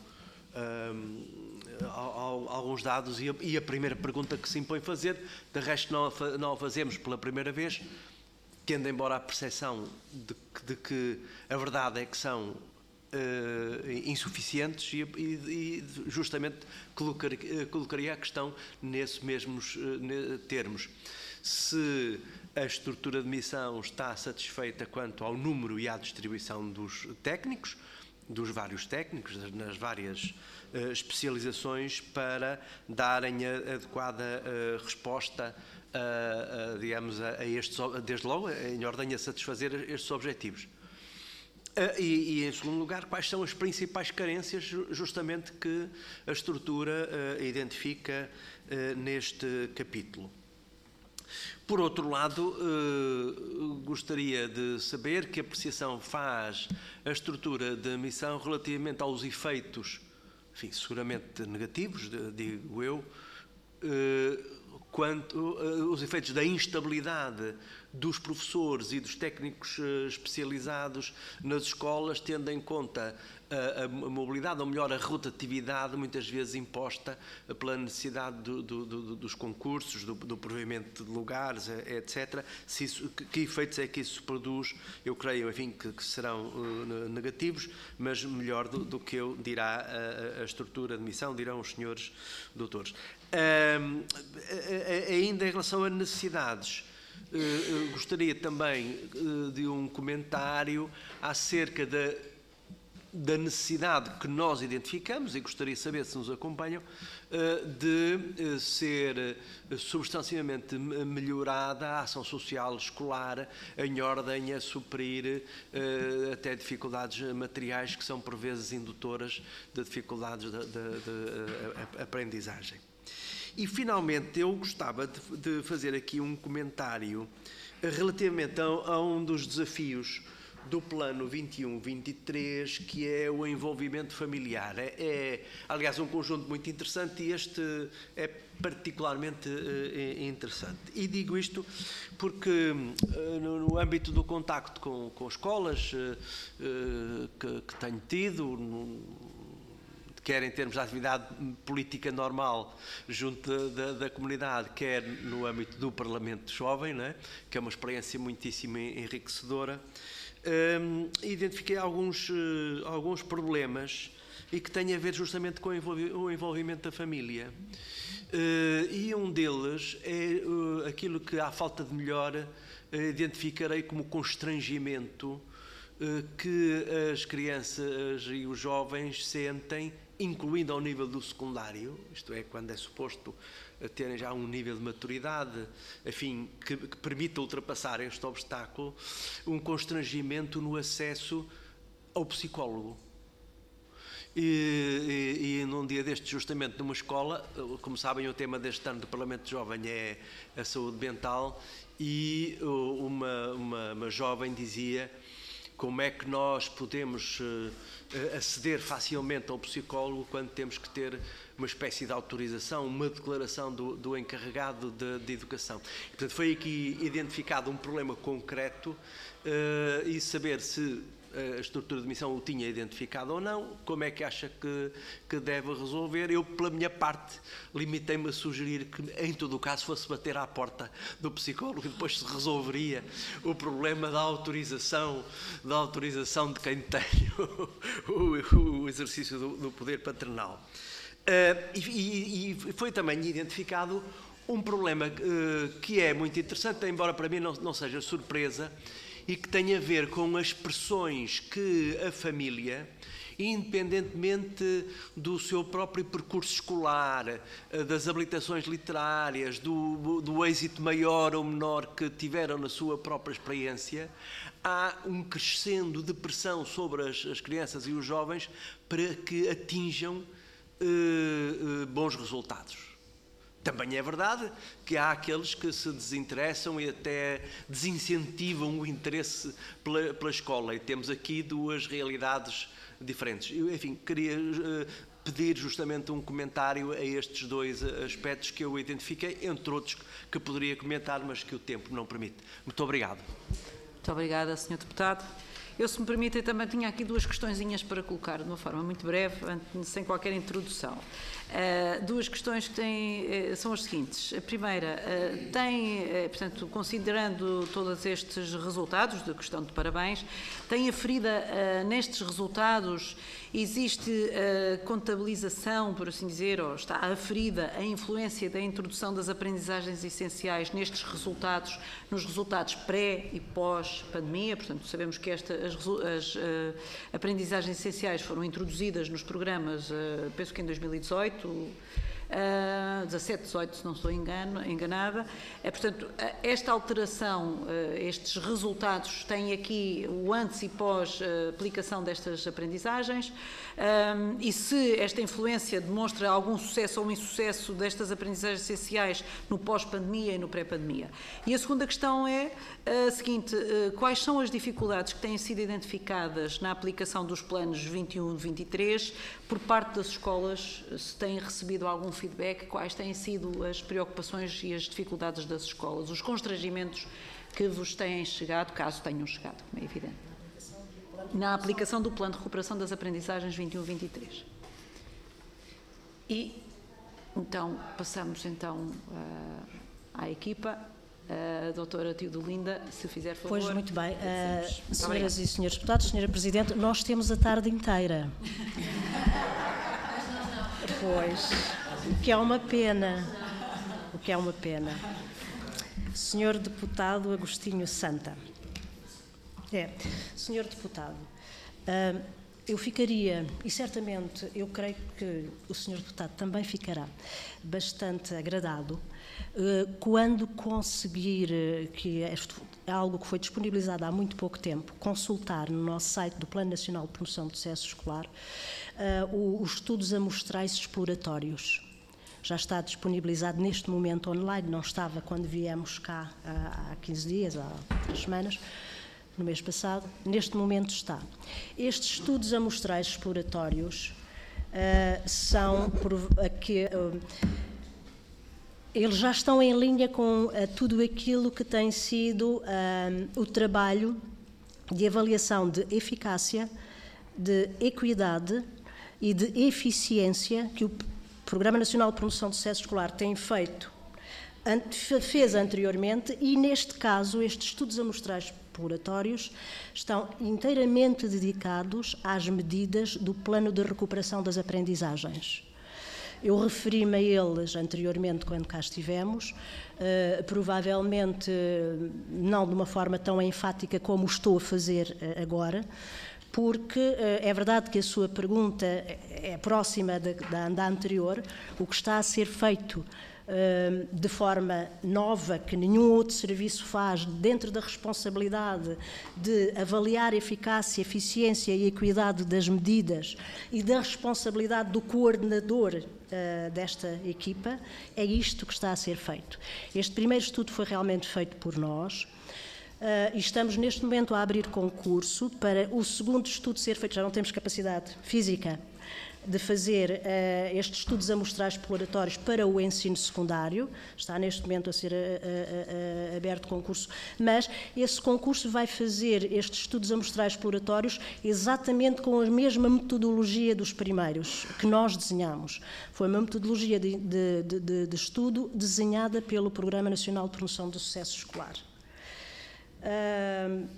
um, alguns dados e a, e a primeira pergunta que se impõe fazer, de resto não a, não a fazemos pela primeira vez, tendo embora a percepção de, de que a verdade é que são uh, insuficientes e, e, e justamente colocar, colocaria a questão nesses mesmos uh, termos. Se a estrutura de missão está satisfeita quanto ao número e à distribuição dos técnicos, dos vários técnicos, nas várias uh, especializações, para darem a adequada uh, resposta, uh, uh, digamos, a, a estes, desde logo, em ordem a satisfazer estes objetivos. Uh, e, e, em segundo lugar, quais são as principais carências, justamente, que a estrutura uh, identifica uh, neste capítulo. Por outro lado, eh, gostaria de saber que apreciação faz a estrutura da missão relativamente aos efeitos, enfim, seguramente negativos, digo eu, eh, quanto eh, os efeitos da instabilidade dos professores e dos técnicos eh, especializados nas escolas, tendo em conta a, a mobilidade, ou melhor, a rotatividade, muitas vezes imposta pela necessidade do, do, do, dos concursos, do, do provimento de lugares, etcétera. Se isso, que, que efeitos é que isso produz? Eu creio, enfim, que, que serão uh, negativos, mas melhor do, do que eu dirá a, a estrutura de missão, dirão os senhores doutores. Um, ainda em relação a necessidades, uh, gostaria também uh, de um comentário acerca da da necessidade que nós identificamos, e gostaria de saber se nos acompanham, de ser substancialmente melhorada a ação social escolar em ordem a suprir até dificuldades materiais que são por vezes indutoras de dificuldades de, de, de aprendizagem. E finalmente eu gostava de, de fazer aqui um comentário relativamente a, a um dos desafios do plano vinte e um vinte e três, que é o envolvimento familiar. É, é, aliás, um conjunto muito interessante, e este é particularmente uh, interessante. E digo isto porque, uh, no, no âmbito do contacto com, com escolas uh, uh, que, que tenho tido, no, quer em termos de atividade política normal junto da, da, da comunidade, quer no âmbito do Parlamento Jovem, né, que é uma experiência muitíssimo enriquecedora, Um, identifiquei alguns, uh, alguns problemas e que têm a ver justamente com o, envolvi o envolvimento da família. Uh, e um deles é uh, aquilo que, à falta de melhor, uh, identificarei como constrangimento uh, que as crianças e os jovens sentem, incluindo ao nível do secundário, isto é, quando é suposto terem já um nível de maturidade, enfim, que, que permita ultrapassar este obstáculo, um constrangimento no acesso ao psicólogo. E, e, e num dia destes, justamente numa escola, como sabem, o tema deste ano do Parlamento Jovem é a saúde mental, e uma, uma, uma jovem dizia: como é que nós podemos uh, aceder facilmente ao psicólogo quando temos que ter uma espécie de autorização, uma declaração do, do encarregado de, de educação. E, portanto, foi aqui identificado um problema concreto uh, e saber se a estrutura de missão o tinha identificado ou não, como é que acha que, que deve resolver. Eu, pela minha parte, limitei-me a sugerir que, em todo o caso, fosse bater à porta do psicólogo e depois se resolveria o problema da autorização, da autorização de quem tem o, o, o exercício do, do poder paternal. Uh, e, e foi também identificado um problema uh, que é muito interessante, embora para mim não, não seja surpresa, e que tem a ver com as pressões que a família, independentemente do seu próprio percurso escolar, das habilitações literárias, do, do êxito maior ou menor que tiveram na sua própria experiência, há um crescendo de pressão sobre as, as crianças e os jovens para que atinjam uh, uh, bons resultados. Também é verdade que há aqueles que se desinteressam e até desincentivam o interesse pela, pela escola, e temos aqui duas realidades diferentes. Eu, enfim, queria uh, pedir justamente um comentário a estes dois aspectos que eu identifiquei, entre outros que poderia comentar, mas que o tempo não permite. Muito obrigado. Muito obrigada, senhor Deputado. Eu, se me permitem, também tinha aqui duas questõezinhas para colocar, de uma forma muito breve, sem qualquer introdução. Uh, duas questões que têm, uh, são as seguintes. A primeira, uh, tem, uh, portanto, considerando todos estes resultados, de questão de parabéns, tem aferida uh, nestes resultados, existe uh, contabilização, por assim dizer, ou está aferida a influência da introdução das aprendizagens essenciais nestes resultados, nos resultados pré e pós-pandemia. Portanto, sabemos que esta, as, as uh, aprendizagens essenciais foram introduzidas nos programas, uh, penso que em dois mil e dezoito, Uh, dezassete, dezoito, se não estou engano, enganada. É, portanto, esta alteração, uh, estes resultados têm aqui o antes e pós uh, aplicação destas aprendizagens, um, e se esta influência demonstra algum sucesso ou insucesso destas aprendizagens essenciais no pós-pandemia e no pré-pandemia. E a segunda questão é a seguinte: uh, quais são as dificuldades que têm sido identificadas na aplicação dos planos vinte e um e vinte e três por parte das escolas? Se têm recebido algum feedback, quais têm sido as preocupações e as dificuldades das escolas, os constrangimentos que vos têm chegado, caso tenham chegado, como é evidente, na aplicação do Plano de Recuperação das Aprendizagens vinte e um e vinte e três. E, então, passamos então à equipa. A doutora Teodolinda, se fizer favor. Pois, muito bem. Uh, senhoras e senhores deputados, senhora Presidente, nós temos a tarde inteira. Pois, o que é uma pena, o que é uma pena. Senhor Deputado Agostinho Santa. É, senhor Deputado, uh, eu ficaria, e certamente eu creio que o senhor Deputado também ficará bastante agradado uh, quando conseguir, uh, que é algo que foi disponibilizado há muito pouco tempo, consultar no nosso site do Plano Nacional de Promoção do Sucesso Escolar uh, os estudos amostrais exploratórios. Já está disponibilizado neste momento online, não estava quando viemos cá há, há quinze dias, há três semanas, no mês passado, neste momento está. Estes estudos amostrais exploratórios uh, são, por, aqui, uh, eles já estão em linha com uh, tudo aquilo que tem sido uh, o trabalho de avaliação de eficácia, de equidade e de eficiência que o Programa Nacional de Promoção do Sucesso Escolar tem feito, fez anteriormente, e neste caso estes estudos amostrais exploratórios estão inteiramente dedicados às medidas do Plano de Recuperação das Aprendizagens. Eu referi-me a eles anteriormente quando cá estivemos, uh, provavelmente não de uma forma tão enfática como estou a fazer uh, agora, porque uh, é verdade que a sua pergunta é próxima da, da, da anterior. O que está a ser feito de forma nova, que nenhum outro serviço faz, dentro da responsabilidade de avaliar a eficácia, eficiência e equidade das medidas e da responsabilidade do coordenador uh, desta equipa, é isto que está a ser feito. Este primeiro estudo foi realmente feito por nós. Uh, e estamos neste momento a abrir concurso para o segundo estudo ser feito. Já não temos capacidade física de fazer uh, estes estudos amostrais exploratórios para o ensino secundário. Está neste momento a ser uh, uh, uh, aberto concurso, mas esse concurso vai fazer estes estudos amostrais exploratórios exatamente com a mesma metodologia dos primeiros que nós desenhamos. Foi uma metodologia de, de, de, de estudo desenhada pelo Programa Nacional de Promoção do Sucesso Escolar. Uh,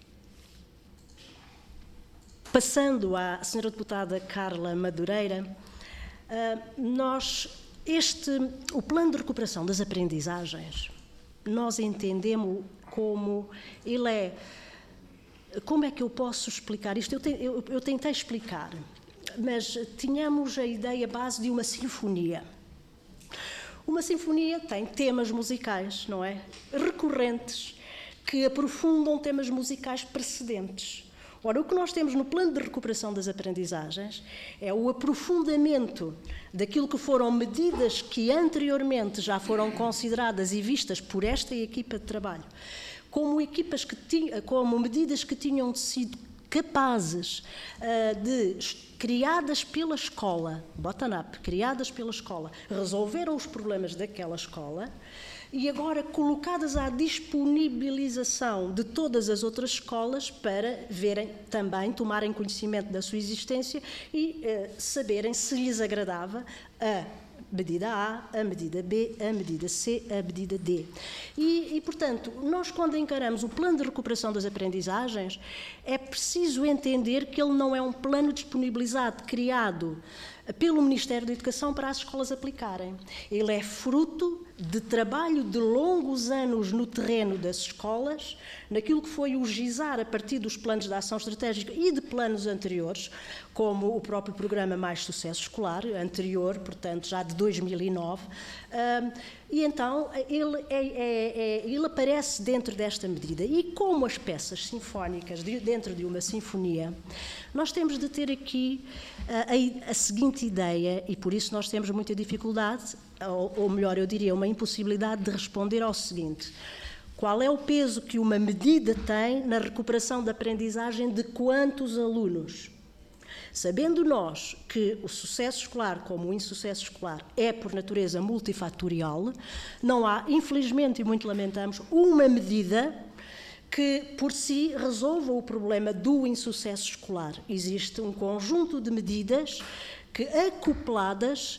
Passando à senhora deputada Carla Madureira, nós, este, o plano de recuperação das aprendizagens, nós entendemos como ele é, como é que eu posso explicar isto? Eu, te, eu, eu tentei explicar, mas tínhamos a ideia base de uma sinfonia. Uma sinfonia tem temas musicais, não é? Recorrentes, que aprofundam temas musicais precedentes. Ora, o que nós temos no plano de recuperação das aprendizagens é o aprofundamento daquilo que foram medidas que anteriormente já foram consideradas e vistas por esta equipa de trabalho como, equipas que tinham, como medidas que tinham sido capazes uh, de, criadas pela escola, bottom-up, criadas pela escola, resolveram os problemas daquela escola, e agora colocadas à disponibilização de todas as outras escolas para verem também, tomarem conhecimento da sua existência e eh, saberem se lhes agradava a medida A, a medida B, a medida C, a medida D. E, e, portanto, nós quando encaramos o plano de recuperação das aprendizagens, é preciso entender que ele não é um plano disponibilizado, criado pelo Ministério da Educação para as escolas aplicarem. Ele é fruto de trabalho de longos anos no terreno das escolas, naquilo que foi o gizar a partir dos planos de ação estratégica e de planos anteriores, como o próprio programa Mais Sucesso Escolar, anterior, portanto, já de dois mil e nove, um, e então ele, é, é, é, ele aparece dentro desta medida. E como as peças sinfónicas de, dentro de uma sinfonia, nós temos de ter aqui uh, a, a seguinte ideia, e por isso nós temos muita dificuldade, ou, ou melhor, eu diria, uma impossibilidade de responder ao seguinte: qual é o peso que uma medida tem na recuperação da aprendizagem de quantos alunos? Sabendo nós que o sucesso escolar, como o insucesso escolar, é por natureza multifatorial, não há, infelizmente e muito lamentamos, uma medida que por si resolva o problema do insucesso escolar. Existe um conjunto de medidas que, acopladas,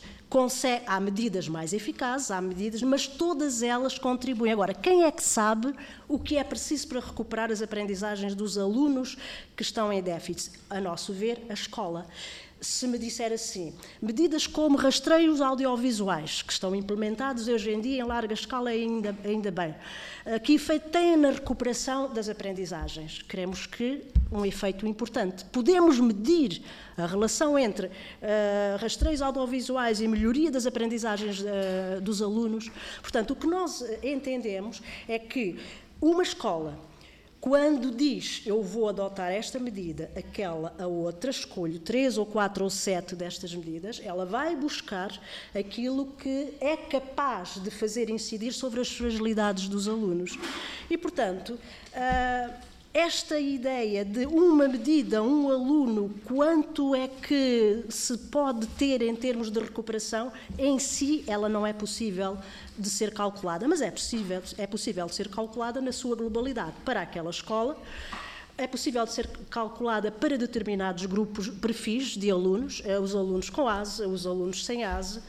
há medidas mais eficazes, há medidas, mas todas elas contribuem. Agora, quem é que sabe o que é preciso para recuperar as aprendizagens dos alunos que estão em déficit? A nosso ver, a escola. Se me disser assim, medidas como rastreios audiovisuais, que estão implementados hoje em dia em larga escala, ainda, ainda bem, que efeito têm na recuperação das aprendizagens? Queremos que um efeito importante. Podemos medir a relação entre uh, rastreios audiovisuais e melhoria das aprendizagens uh, dos alunos. Portanto, o que nós entendemos é que uma escola, quando diz, eu vou adotar esta medida, aquela, a outra, escolho três ou quatro ou sete destas medidas, ela vai buscar aquilo que é capaz de fazer incidir sobre as fragilidades dos alunos. E, portanto, esta ideia de uma medida, um aluno, quanto é que se pode ter em termos de recuperação, em si ela não é possível de ser calculada, mas é possível, é possível de ser calculada na sua globalidade para aquela escola, é possível de ser calculada para determinados grupos, perfis de alunos, os alunos com A S E, os alunos sem A S E,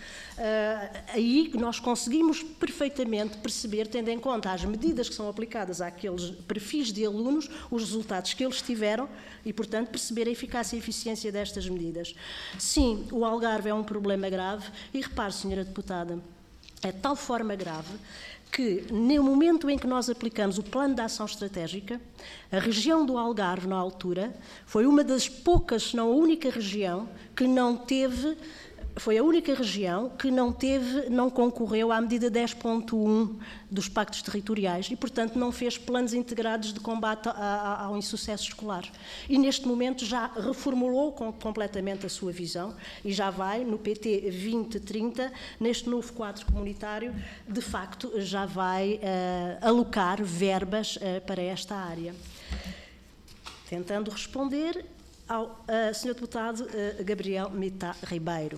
aí nós conseguimos perfeitamente perceber, tendo em conta as medidas que são aplicadas àqueles perfis de alunos, os resultados que eles tiveram e, portanto, perceber a eficácia e eficiência destas medidas. Sim, o Algarve é um problema grave e, repare, senhora deputada, é de tal forma grave que, no momento em que nós aplicamos o plano de ação estratégica, a região do Algarve, na altura, foi uma das poucas, se não a única região, que não teve, foi a única região que não teve, não concorreu à medida dez ponto um dos pactos territoriais e, portanto, não fez planos integrados de combate a, a, ao insucesso escolar. E, neste momento, já reformulou com, completamente a sua visão e já vai, no P T vinte trinta, neste novo quadro comunitário, de facto, já vai uh, alocar verbas uh, para esta área. Tentando responder ao uh, senhor Deputado uh, Gabriel Mita Ribeiro.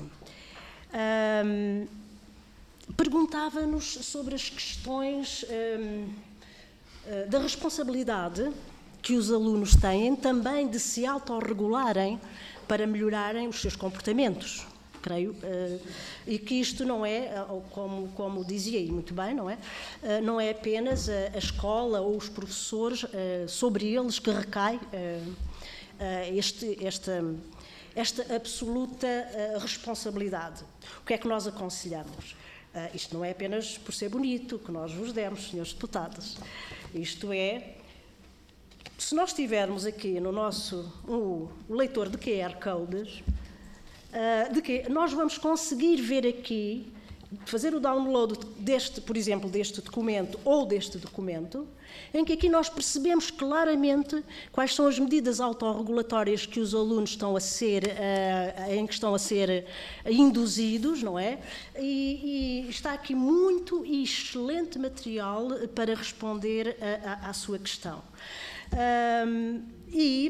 Um, perguntava-nos sobre as questões um, uh, da responsabilidade que os alunos têm também de se autorregularem para melhorarem os seus comportamentos, creio, uh, e que isto não é, uh, como, como dizia e muito bem, não é, uh, não é apenas a, a escola ou os professores, uh, sobre eles que recai uh, uh, este, esta... esta absoluta uh, responsabilidade. O que é que nós aconselhamos? Uh, isto não é apenas por ser bonito que nós vos demos, senhores deputados. Isto é, se nós tivermos aqui no nosso um, leitor de Q R Codes, uh, de que nós vamos conseguir ver aqui, fazer o download deste, por exemplo, deste documento ou deste documento, em que aqui nós percebemos claramente quais são as medidas autorregulatórias que os alunos estão a ser, uh, em que estão a ser induzidos, não é? E, e está aqui muito e excelente material para responder a, a, à sua questão. Um, e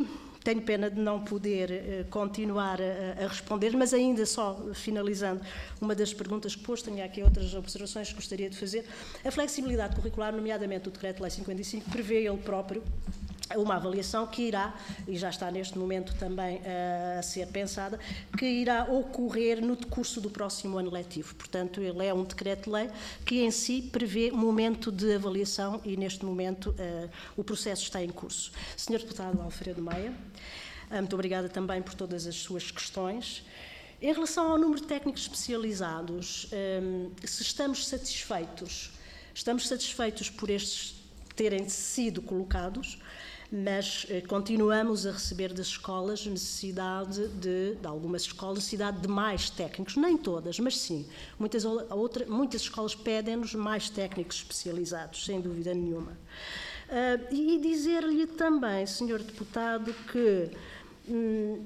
tenho pena de não poder uh, continuar a, a responder, mas ainda só finalizando uma das perguntas que pôs, tenho aqui outras observações que gostaria de fazer. A flexibilidade curricular, nomeadamente o Decreto-Lei cinquenta e cinco, prevê ele próprio uma avaliação que irá, e já está neste momento também uh, a ser pensada, que irá ocorrer no decurso do próximo ano letivo. Portanto, ele é um decreto-lei que em si prevê momento de avaliação e neste momento uh, o processo está em curso. senhor Deputado Alfredo Maia, uh, muito obrigada também por todas as suas questões. Em relação ao número de técnicos especializados, um, se estamos satisfeitos, estamos satisfeitos por estes terem sido colocados, mas eh, continuamos a receber das escolas necessidade de, de algumas escolas, necessidade de mais técnicos, nem todas, mas sim, muitas, outra, muitas escolas pedem-nos mais técnicos especializados, sem dúvida nenhuma. Uh, e dizer-lhe também, senhor Deputado, que hum,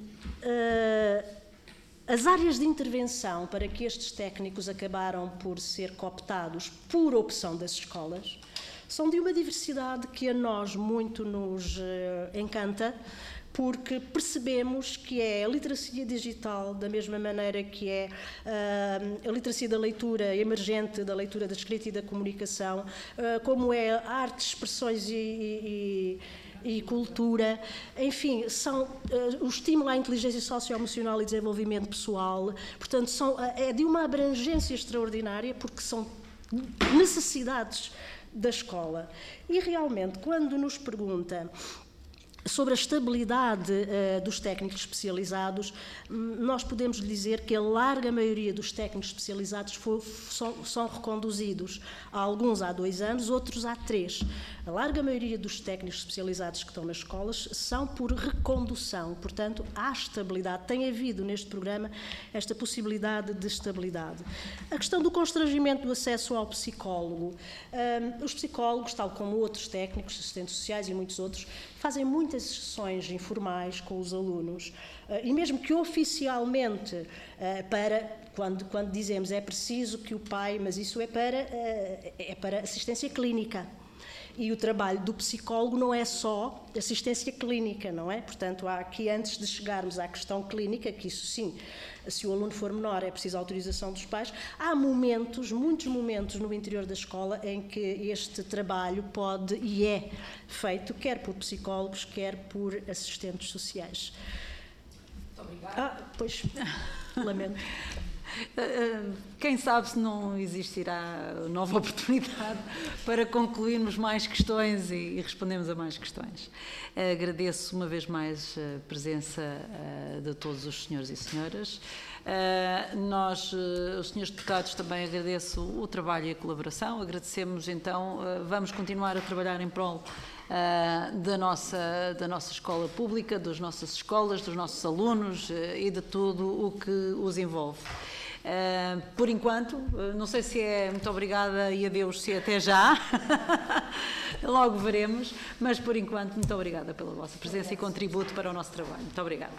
uh, as áreas de intervenção para que estes técnicos acabaram por ser cooptados por opção das escolas são de uma diversidade que a nós muito nos uh, encanta, porque percebemos que é a literacia digital, da mesma maneira que é uh, a literacia da leitura emergente, da leitura da escrita e da comunicação, uh, como é a arte, expressões e, e, e cultura, enfim, são uh, o estímulo à inteligência socioemocional e desenvolvimento pessoal, portanto, são, uh, é de uma abrangência extraordinária, porque são necessidades da escola. E realmente, quando nos pergunta sobre a estabilidade uh, dos técnicos especializados, nós podemos dizer que a larga maioria dos técnicos especializados for, são, são reconduzidos. Há alguns há dois anos, outros há três. A larga maioria dos técnicos especializados que estão nas escolas são por recondução, portanto, há estabilidade. Tem havido neste programa esta possibilidade de estabilidade. A questão do constrangimento do acesso ao psicólogo. Um, os psicólogos, tal como outros técnicos, assistentes sociais e muitos outros, fazem muitas sessões informais com os alunos, e mesmo que oficialmente, para, quando, quando dizemos é preciso que o pai, mas isso é para, é para assistência clínica. E o trabalho do psicólogo não é só assistência clínica, não é? Portanto, há aqui, antes de chegarmos à questão clínica, que isso sim, se o aluno for menor é preciso a autorização dos pais, há momentos, muitos momentos no interior da escola em que este trabalho pode e é feito, quer por psicólogos, quer por assistentes sociais. Muito obrigada. Ah, pois, lamento. Quem sabe se não existirá nova oportunidade para concluirmos mais questões e respondermos a mais questões. Agradeço uma vez mais a presença de todos os senhores e senhoras. Nós, os senhores deputados, também agradeço o trabalho e a colaboração. Agradecemos, então, vamos continuar a trabalhar em prol da nossa, da nossa escola pública, das nossas escolas, dos nossos alunos e de tudo o que os envolve. Uh, por enquanto, uh, não sei se é muito obrigada e adeus, se é até já, logo veremos, mas por enquanto, muito obrigada pela vossa presença e contributo para o nosso trabalho. Muito obrigada.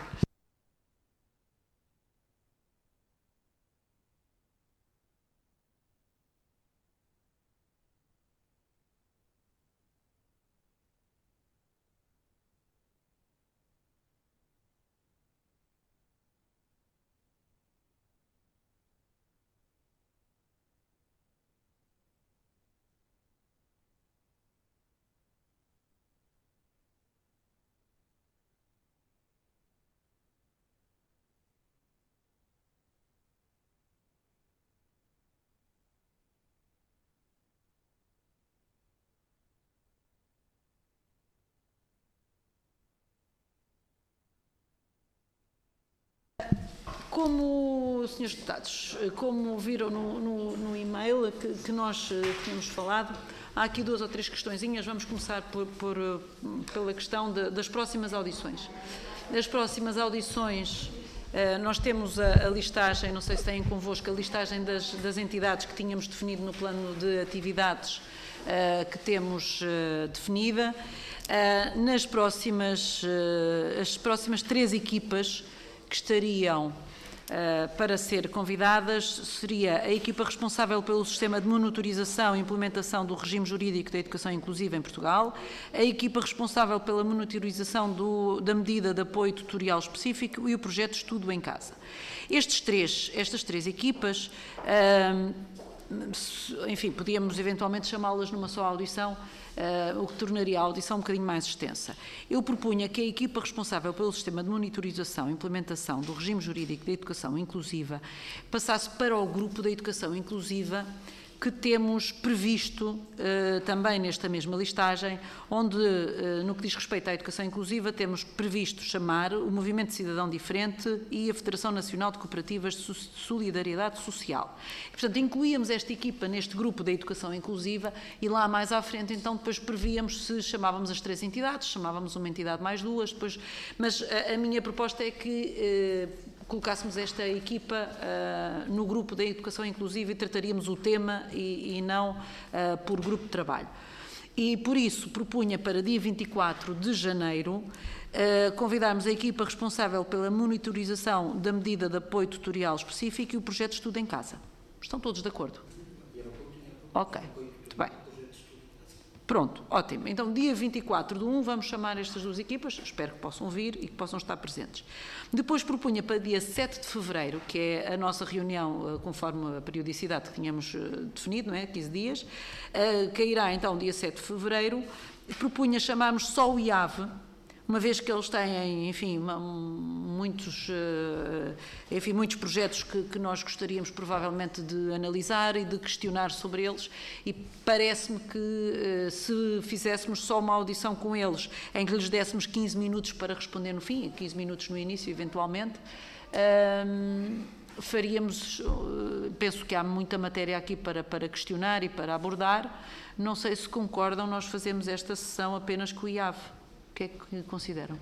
Como, senhores deputados, como viram no, no, no e-mail que, que nós tínhamos falado, há aqui duas ou três questõezinhas. Vamos começar por, por, pela questão de, das próximas audições. Das próximas audições, nós temos a, a listagem, não sei se têm convosco, a listagem das, das entidades que tínhamos definido no plano de atividades que temos definida. Nas próximas, as próximas três equipas que estariam uh, para ser convidadas seria a equipa responsável pelo sistema de monitorização e implementação do regime jurídico da educação inclusiva em Portugal, a equipa responsável pela monitorização do, da medida de apoio tutorial específico e o projeto de estudo em casa. Estes três, estas três equipas, uh, enfim, podíamos eventualmente chamá-las numa só audição, uh, o que tornaria a audição um bocadinho mais extensa. Eu propunha que a equipa responsável pelo sistema de monitorização e implementação do regime jurídico da educação inclusiva passasse para o grupo da educação inclusiva que temos previsto uh, também nesta mesma listagem, onde, uh, no que diz respeito à educação inclusiva, temos previsto chamar o Movimento de Cidadão Diferente e a Federação Nacional de Cooperativas de Solidariedade Social. E, portanto, incluíamos esta equipa neste grupo da educação inclusiva e lá mais à frente, então, depois prevíamos se chamávamos as três entidades, chamávamos uma entidade mais duas, depois, mas a, a minha proposta é que uh, colocássemos esta equipa uh, no grupo da educação inclusiva e trataríamos o tema e, e não uh, por grupo de trabalho. E por isso propunha para dia vinte e quatro de janeiro uh, convidarmos a equipa responsável pela monitorização da medida de apoio tutorial específico e o projeto de estudo em casa. Estão todos de acordo? Ok, muito bem. Pronto, ótimo. Então, dia vinte e quatro de um, vamos chamar estas duas equipas, espero que possam vir e que possam estar presentes. Depois propunha para dia sete de fevereiro, que é a nossa reunião, conforme a periodicidade que tínhamos definido, não é? quinze dias, cairá então dia sete de fevereiro, propunha chamarmos só o I A V, uma vez que eles têm, enfim, muitos, enfim, muitos projetos que, que nós gostaríamos provavelmente de analisar e de questionar sobre eles, e parece-me que se fizéssemos só uma audição com eles, em que lhes dessemos quinze minutos para responder no fim, quinze minutos no início, eventualmente, hum, faríamos, penso que há muita matéria aqui para, para questionar e para abordar. Não sei se concordam, nós fazemos esta sessão apenas com o I A V. O que é que consideram?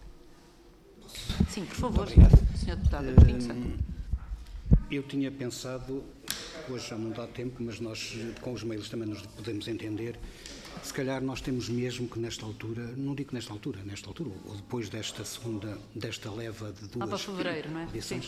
Sim, por favor, senhor Deputado. Uh, eu tinha pensado, hoje já não dá tempo, mas nós com os mails também nos podemos entender, se calhar nós temos mesmo que nesta altura, não digo nesta altura, nesta altura, ou depois desta segunda, desta leva de duas... Ah, para fevereiro, não é? Lições, sim.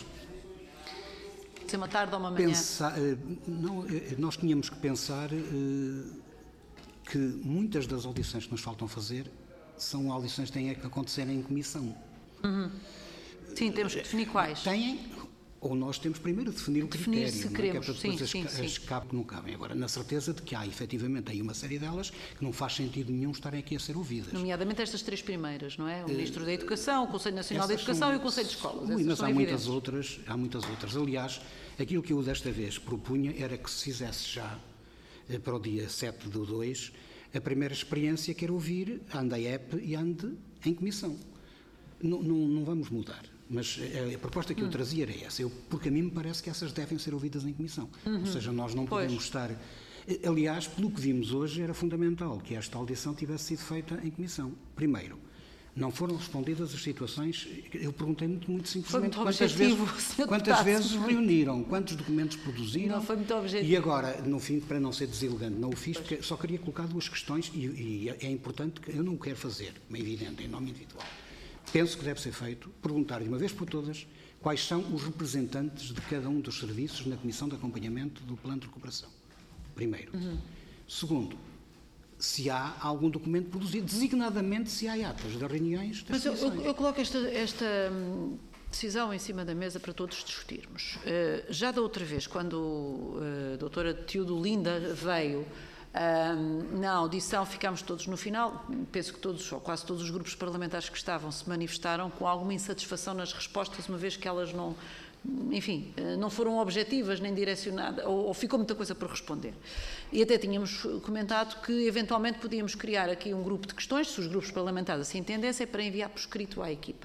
Ser uma tarde ou uma manhã? Pensar, não, nós tínhamos que pensar uh, que muitas das audições que nos faltam fazer são audições que têm que acontecer em comissão. Uhum. Sim, temos que definir quais. Têm, ou nós temos primeiro de definir o definir critério, se não é? queremos. Que é para depois sim, as, sim, as sim. cabem que não cabem. Agora, na certeza de que há, efetivamente, aí uma série delas que não faz sentido nenhum estarem aqui a ser ouvidas. Nomeadamente estas três primeiras, não é? O Ministro da Educação, o Conselho Nacional da Educação são, e o Conselho de Escolas. Ui, mas há evidentes. muitas outras, há muitas outras. Aliás, aquilo que eu desta vez propunha era que se fizesse já, para o dia sete do dois, a primeira experiência que era ouvir a ANDAEP e a ANDE em comissão. Não, não, não vamos mudar, mas a, a proposta que hum. eu trazia era essa, eu, porque a mim me parece que essas devem ser ouvidas em comissão. Uhum. Ou seja, nós não pois. podemos estar... Aliás, pelo que vimos hoje, era fundamental que esta audição tivesse sido feita em comissão. Primeiro, não foram respondidas as situações, eu perguntei muito, muito simplesmente foi muito quantas, objetivo, vezes, senhor quantas deputado. vezes reuniram, quantos documentos produziram. Não foi muito objetivo. E agora, no fim, para não ser deselegante, não o fiz, porque só queria colocar duas questões e, e é importante que eu não o quero fazer, é evidente, em nome individual. Penso que deve ser feito, perguntar de uma vez por todas quais são os representantes de cada um dos serviços na Comissão de Acompanhamento do Plano de Recuperação. Primeiro. Uhum. Segundo, se há algum documento produzido, designadamente se há atas das reuniões. Das Mas eu, eu, eu coloco esta, esta decisão em cima da mesa para todos discutirmos. Uh, já da outra vez, quando a doutora Teodolinda veio, uh, na audição ficámos todos no final, penso que todos, ou quase todos os grupos parlamentares que estavam se manifestaram com alguma insatisfação nas respostas, uma vez que elas não... enfim, não foram objetivas nem direcionadas, ou, ou ficou muita coisa por responder. E até tínhamos comentado que eventualmente podíamos criar aqui um grupo de questões, se os grupos parlamentares assim entendessem, para enviar por escrito à equipa.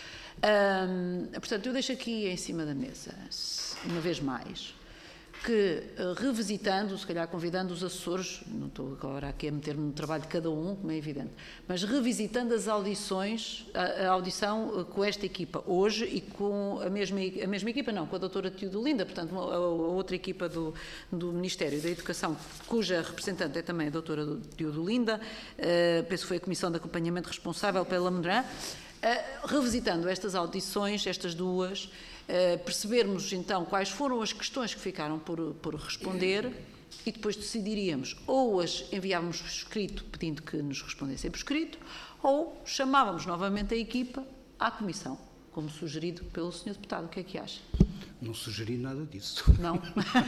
Hum, portanto, eu deixo aqui em cima da mesa, uma vez mais, que revisitando, se calhar convidando os assessores, não estou agora aqui a meter-me no trabalho de cada um, como é evidente, mas revisitando as audições, a, a audição com esta equipa hoje e com a mesma, a mesma equipa, não, com a doutora Teodolinda, portanto a, a outra equipa do, do Ministério da Educação, cuja representante é também a doutora Teodolinda, uh, penso que foi a Comissão de Acompanhamento responsável pela M D R A, Uh, revisitando estas audições, estas duas, uh, percebermos então quais foram as questões que ficaram por, por responder e depois decidiríamos ou as enviávamos por escrito pedindo que nos respondessem por escrito ou chamávamos novamente a equipa à comissão, como sugerido pelo senhor Deputado. O que é que acha? Não sugeri nada disso. Não?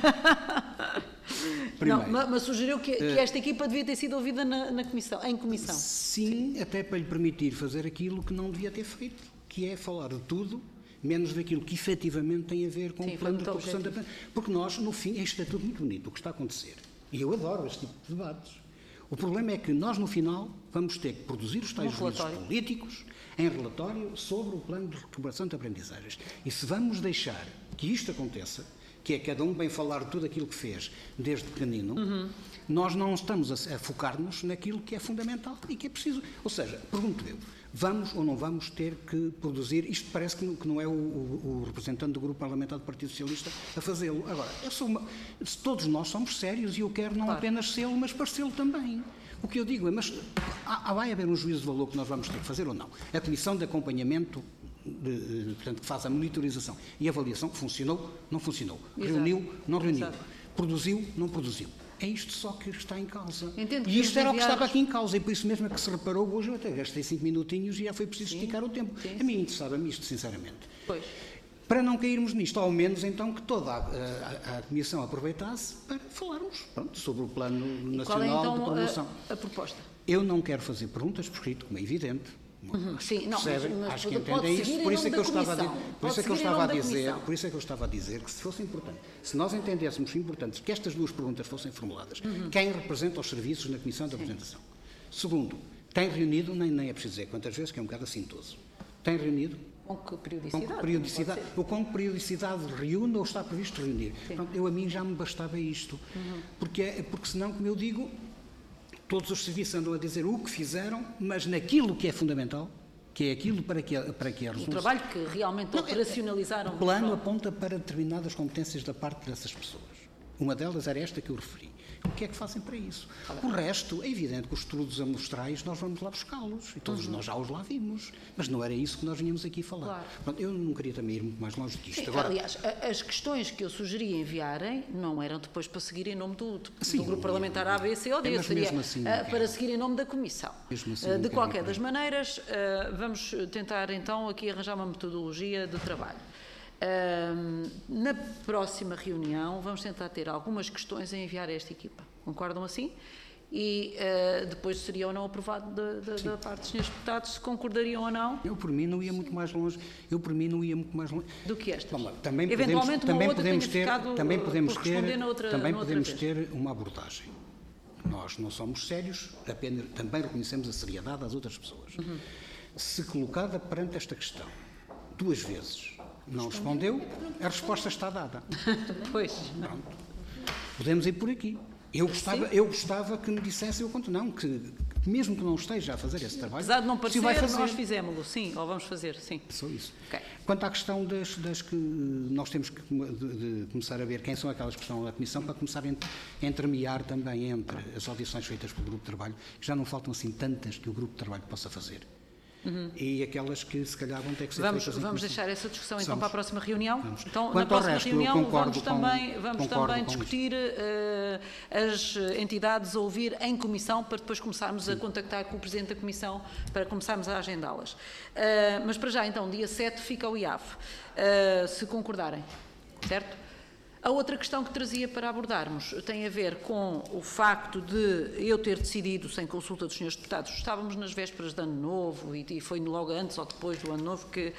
Não, mas, mas sugeriu que, que esta equipa devia ter sido ouvida na, na comissão, em comissão. Sim, Sim, até para lhe permitir fazer aquilo que não devia ter feito, que é falar de tudo, menos daquilo que efetivamente tem a ver com Sim, o plano de corrupção da... Porque nós, no fim, isto é tudo muito bonito, o que está a acontecer. E eu adoro este tipo de debates. O problema é que nós, no final, vamos ter que produzir os tais juízos políticos em relatório sobre o plano de recuperação de aprendizagens. E se vamos deixar que isto aconteça, que é cada um bem falar de tudo aquilo que fez desde pequenino, uhum. nós não estamos a, a focar-nos naquilo que é fundamental e que é preciso. Ou seja, pergunto eu, vamos ou não vamos ter que produzir, isto parece que não, que não é o, o, o representante do grupo parlamentar do Partido Socialista a fazê-lo. Agora, eu sou uma, todos nós somos sérios e eu quero não claro. apenas sê-lo, mas parecê-lo também. O que eu digo é, mas há, vai haver um juízo de valor que nós vamos ter que fazer ou não? A Comissão de Acompanhamento, de, de, portanto, que faz a monitorização e avaliação, funcionou, não funcionou. Exato. Reuniu, não reuniu. Exato. Produziu, não produziu. É isto só que está em causa. Entendo e isto era o que estava aqui em causa, e por isso mesmo é que se reparou hoje, eu até gastei cinco minutinhos e já foi preciso sim, esticar o tempo. Sim, a mim interessava-me isto, sinceramente. Pois. Para não cairmos nisto, ao menos então que toda a, a, a Comissão aproveitasse para falarmos pronto, sobre o Plano e Nacional qual é, então, de Promoção. A, a proposta? Eu não quero fazer perguntas por escrito, como é evidente. Uhum, sim, não, percebem? mas, mas acho que entendem isso, por isso é que eu estava a dizer, por isso é que eu estava a dizer, por isso é que eu estava a dizer que se fosse importante, se nós entendêssemos importante que estas duas perguntas fossem formuladas, uhum. quem representa os serviços na Comissão de Apresentação? Segundo, tem reunido, nem, nem é preciso dizer quantas vezes, que é um bocado assintoso, tem reunido? Com que periodicidade? Com que periodicidade, ou com que periodicidade reúne ou está previsto reunir. Pronto, eu a mim já me bastava isto, uhum. porque, é, porque senão, como eu digo, todos os serviços andam a dizer o que fizeram, mas naquilo que é fundamental, que é aquilo para que, para que a resolução... O trabalho que realmente não, operacionalizaram... O plano aponta para determinadas competências da parte dessas pessoas. Uma delas era esta que eu referi. O que é que fazem para isso? O resto, é evidente que os estudos amostrais nós vamos lá buscá-los, e todos uhum. nós já os lá vimos, mas não era isso que nós vinhamos aqui falar. Claro. Pronto, eu não queria também ir muito mais longe do que isto. Sim, Agora, aliás, as questões que eu sugeria enviarem não eram depois para seguir em nome do, do, Sim, do Grupo Parlamentar A, B, C ou D, é, seria assim, uh, para seguir em nome da Comissão. Assim, uh, de qualquer das maneiras, uh, vamos tentar então aqui arranjar uma metodologia de trabalho. Uh, na próxima reunião vamos tentar ter algumas questões a enviar a esta equipa. Concordam assim? E uh, depois seria ou não aprovado da, da, da parte dos senhores deputados, se concordariam ou não? Eu, por mim, não ia muito mais longe. Eu, por mim, não ia muito mais longe. Do que esta? Bom, também eventualmente, podemos, também uma podemos outra ter, ficado, também podemos ter, noutra, também noutra podemos vez. ter uma abordagem. Nós não somos sérios, apenas, também reconhecemos a seriedade das outras pessoas. Uhum. Se colocada perante esta questão duas vezes não respondeu, a resposta está dada. Pois. Pronto. Podemos ir por aqui. Eu gostava, eu gostava que me dissesse, eu conto, não, que, que mesmo que não esteja a fazer esse trabalho... Apesar de não parecer, vai fazer. Nós fizemos-lo, sim, ou vamos fazer, sim. Só isso. Okay. Quanto à questão das, das que nós temos que de, de começar a ver quem são aquelas que estão na Comissão, para começar a entremear também entre as audições feitas pelo Grupo de Trabalho, que já não faltam assim tantas que o Grupo de Trabalho possa fazer. Uhum. E aquelas que se calhar vão ter que ser vamos, feitas Vamos deixar essa discussão então vamos. para a próxima reunião. Vamos. Então, Quanto na próxima resto, reunião vamos com, também, vamos também com discutir uh, as entidades a ouvir em comissão para depois começarmos Sim. a contactar com o Presidente da Comissão para começarmos a agendá-las. Uh, mas para já, então, dia sete fica o I A F, uh, se concordarem, certo? A outra questão que trazia para abordarmos tem a ver com o facto de eu ter decidido, sem consulta dos senhores deputados, estávamos nas vésperas de Ano Novo e, e foi logo antes ou depois do Ano Novo que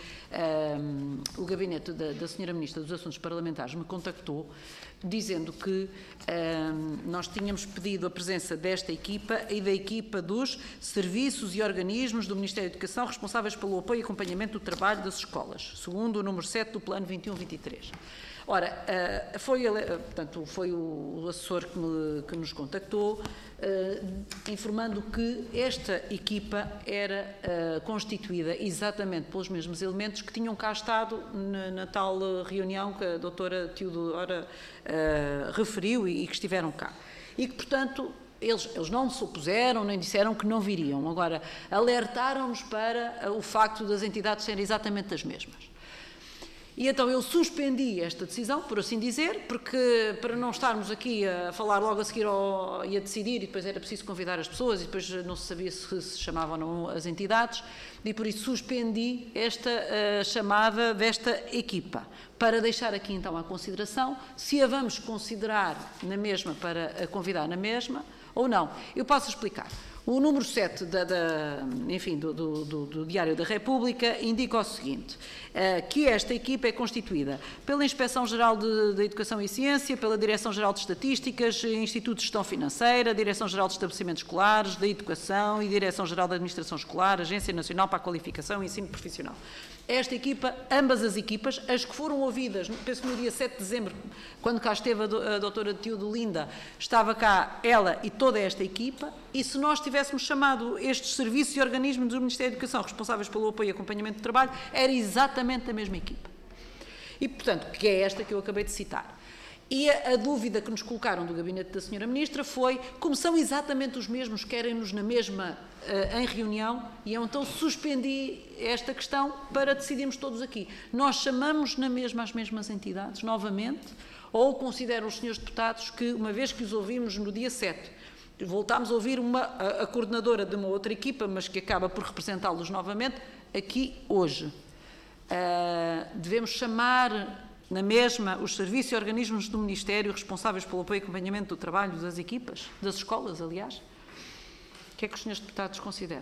um, o gabinete da, da senhora Ministra dos Assuntos Parlamentares me contactou dizendo que um, nós tínhamos pedido a presença desta equipa e da equipa dos serviços e organismos do Ministério da Educação responsáveis pelo apoio e acompanhamento do trabalho das escolas, segundo o número sete do Plano vinte e um vinte e três. Ora, foi, portanto, foi o assessor que, me, que nos contactou, informando que esta equipa era constituída exatamente pelos mesmos elementos que tinham cá estado na, na tal reunião que a doutora Teodora referiu e, e que estiveram cá. E que, portanto, Eles, eles não se opuseram, nem disseram que não viriam. Agora, alertaram-nos para o facto das entidades serem exatamente as mesmas. E então eu suspendi esta decisão, por assim dizer, porque para não estarmos aqui a falar logo a seguir ao, e a decidir, e depois era preciso convidar as pessoas, e depois não se sabia se se chamavam ou não as entidades, e por isso suspendi esta uh, chamada desta equipa, para deixar aqui então à consideração se a vamos considerar na mesma para a convidar na mesma, ou não. Eu posso explicar. O número sete da, da, enfim, do, do, do, do Diário da República indica o seguinte, uh, que esta equipa é constituída pela Inspeção-Geral de, de Educação e Ciência, pela Direção-Geral de Estatísticas, Instituto de Gestão Financeira, Direção-Geral de Estabelecimentos Escolares, da Educação e Direção-Geral da Administração Escolar, Agência Nacional para a Qualificação e Ensino Profissional. Esta equipa, ambas as equipas, as que foram ouvidas, penso que no dia sete de dezembro, quando cá esteve a, do, a doutora Teodolinda, estava cá ela e toda esta equipa, e se nós tivéssemos chamado estes serviços e organismos do Ministério da Educação responsáveis pelo apoio e acompanhamento do trabalho, era exatamente a mesma equipa. E, portanto, que é esta que eu acabei de citar. E a, a dúvida que nos colocaram do gabinete da senhora Ministra foi, como são exatamente os mesmos, querem-nos na mesma uh, em reunião, e eu então suspendi esta questão para decidirmos todos aqui. Nós chamamos na mesma as mesmas entidades, novamente, ou consideram os senhores deputados que, uma vez que os ouvimos no dia sete, voltámos a ouvir uma, a, a coordenadora de uma outra equipa, mas que acaba por representá-los novamente, aqui hoje. Uh, devemos chamar na mesma os serviços e organismos do Ministério responsáveis pelo apoio e acompanhamento do trabalho das equipas, das escolas, aliás? O que é que os senhores deputados consideram?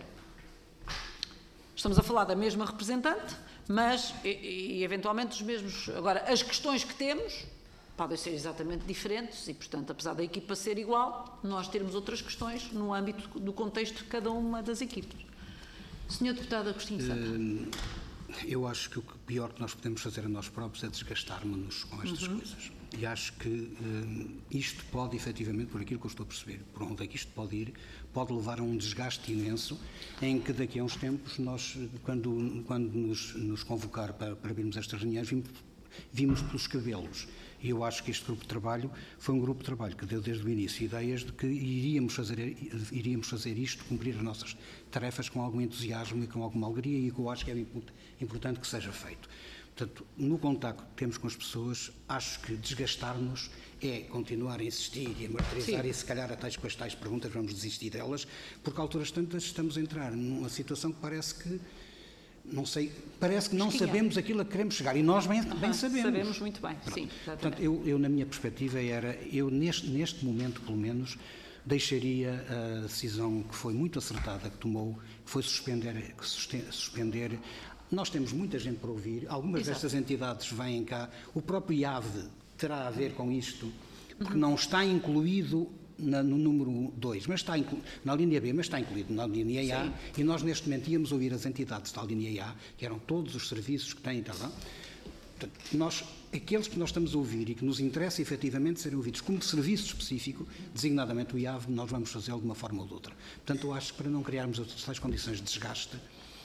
Estamos a falar da mesma representante, mas, e, e eventualmente, os mesmos... Agora, as questões que temos podem ser exatamente diferentes e, portanto, apesar da equipa ser igual, nós termos outras questões no âmbito do contexto de cada uma das equipas. senhor Deputado Agostinho Santos. Eu acho que o pior que nós podemos fazer a nós próprios é desgastarmos-nos com estas uhum. coisas. E acho que uh, isto pode, efetivamente, por aquilo que eu estou a perceber, por onde é que isto pode ir, pode levar a um desgaste imenso, em que daqui a uns tempos, nós, quando, quando nos, nos convocar para, para virmos estas reuniões, vimos, vimos pelos cabelos. E eu acho que este grupo de trabalho foi um grupo de trabalho que deu desde o início ideias de que iríamos fazer, iríamos fazer isto, cumprir as nossas tarefas com algum entusiasmo e com alguma alegria, e que eu acho que é importante que seja feito. Portanto, no contacto que temos com as pessoas, acho que desgastar-nos é continuar a insistir e a martirizar Sim. e se calhar até com as tais perguntas vamos desistir delas, porque a alturas tantas estamos a entrar numa situação que parece que Não sei, parece que não Esquinha. sabemos aquilo a que queremos chegar, e nós bem, bem sabemos. Sabemos muito bem, Pronto. sim. Portanto, eu, eu, na minha perspectiva, era, eu neste, neste momento, pelo menos, deixaria a decisão que foi muito acertada, que tomou, que foi suspender, suspender. Nós temos muita gente para ouvir, algumas Exato. destas entidades vêm cá, o próprio I A V terá a ver com isto, porque uhum. não está incluído Na, no número dois, mas está inclu, na linha B, mas está incluído na linha A, Sim. e nós neste momento íamos ouvir as entidades da linha A, que eram todos os serviços que têm, tá, portanto, nós, aqueles que nós estamos a ouvir e que nos interessa efetivamente serem ouvidos como serviço específico, designadamente o I A V, nós vamos fazê-lo de uma forma ou de outra. Portanto, eu acho que para não criarmos as tais condições de desgaste,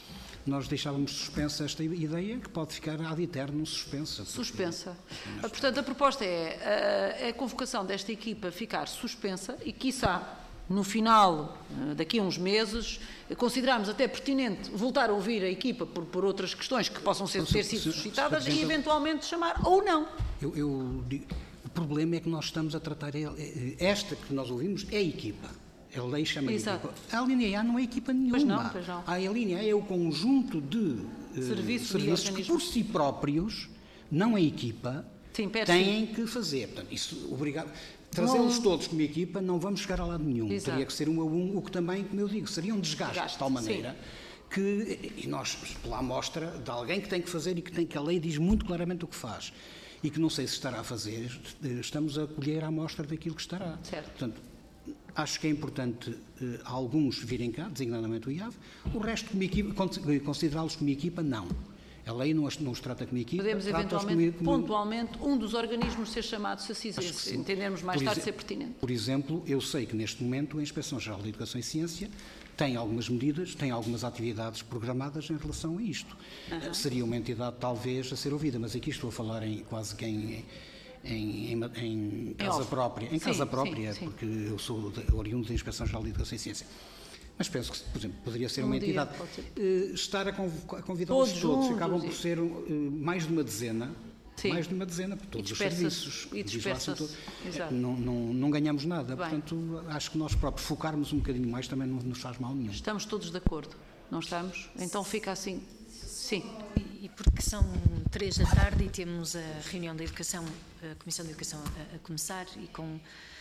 nós deixávamos suspensa esta ideia, que pode ficar ad eterno suspensa. Suspensa. Porque... Portanto, a proposta é a, a convocação desta equipa ficar suspensa e, quiçá, no final, daqui a uns meses, considerarmos até pertinente voltar a ouvir a equipa por, por outras questões que possam ser, ter sido suscitadas e, eventualmente, chamar ou não. Eu, eu digo, o problema é que nós estamos a tratar... Esta que nós ouvimos é a equipa. A lei chama de equipa. A linha A não é equipa nenhuma. Pois não, pois não. A linha A é o conjunto de uh, serviços, serviços que, por si próprios, não a equipa, Sim, têm que fazer. Portanto, isso, obrigado. Trazê-los não... todos como equipa, não vamos chegar a lado nenhum. Exato. Teria que ser um a um, o que também, como eu digo, seria um desgaste, desgaste de tal maneira Sim. que, e nós, pela amostra de alguém que tem que fazer e que, tem, que a lei diz muito claramente o que faz, e que não sei se estará a fazer, estamos a colher a amostra daquilo que estará. Certo. Portanto, acho que é importante uh, alguns virem cá, designadamente o I A V, o resto como equipa, considerá-los como equipa, não. A lei não os, não os trata como equipa. Podemos eventualmente, como... pontualmente, um dos organismos ser chamado, se assim se entendermos mais por tarde ser pertinente. Por exemplo, eu sei que neste momento a Inspeção-Geral de Educação e Ciência tem algumas medidas, tem algumas atividades programadas em relação a isto. Uh-huh. Seria uma entidade talvez a ser ouvida, mas aqui estou a falar em quase que em... em, em, em casa off. própria, em Sim, casa própria, sim, sim. porque eu sou de, oriundo da Inspeção-Geral de Educação e Ciência. Mas penso que, por exemplo, poderia ser Um uma dia, entidade. pode ser. Uh, estar a, conv- a convidá-los Todos todos, juntos, acabam e- por ser uh, mais de uma dezena. Sim. Mais de uma dezena, por todos os dispersa-se- serviços. e legislação dispersa-se, toda. exato. Não, não, não ganhamos nada. Bem. Portanto, acho que nós próprios focarmos um bocadinho mais também não nos faz mal nenhum. Estamos todos de acordo, não estamos? Então fica assim. Sim. E porque são três da tarde e temos a reunião da Educação, a Comissão de Educação a, a começar e com,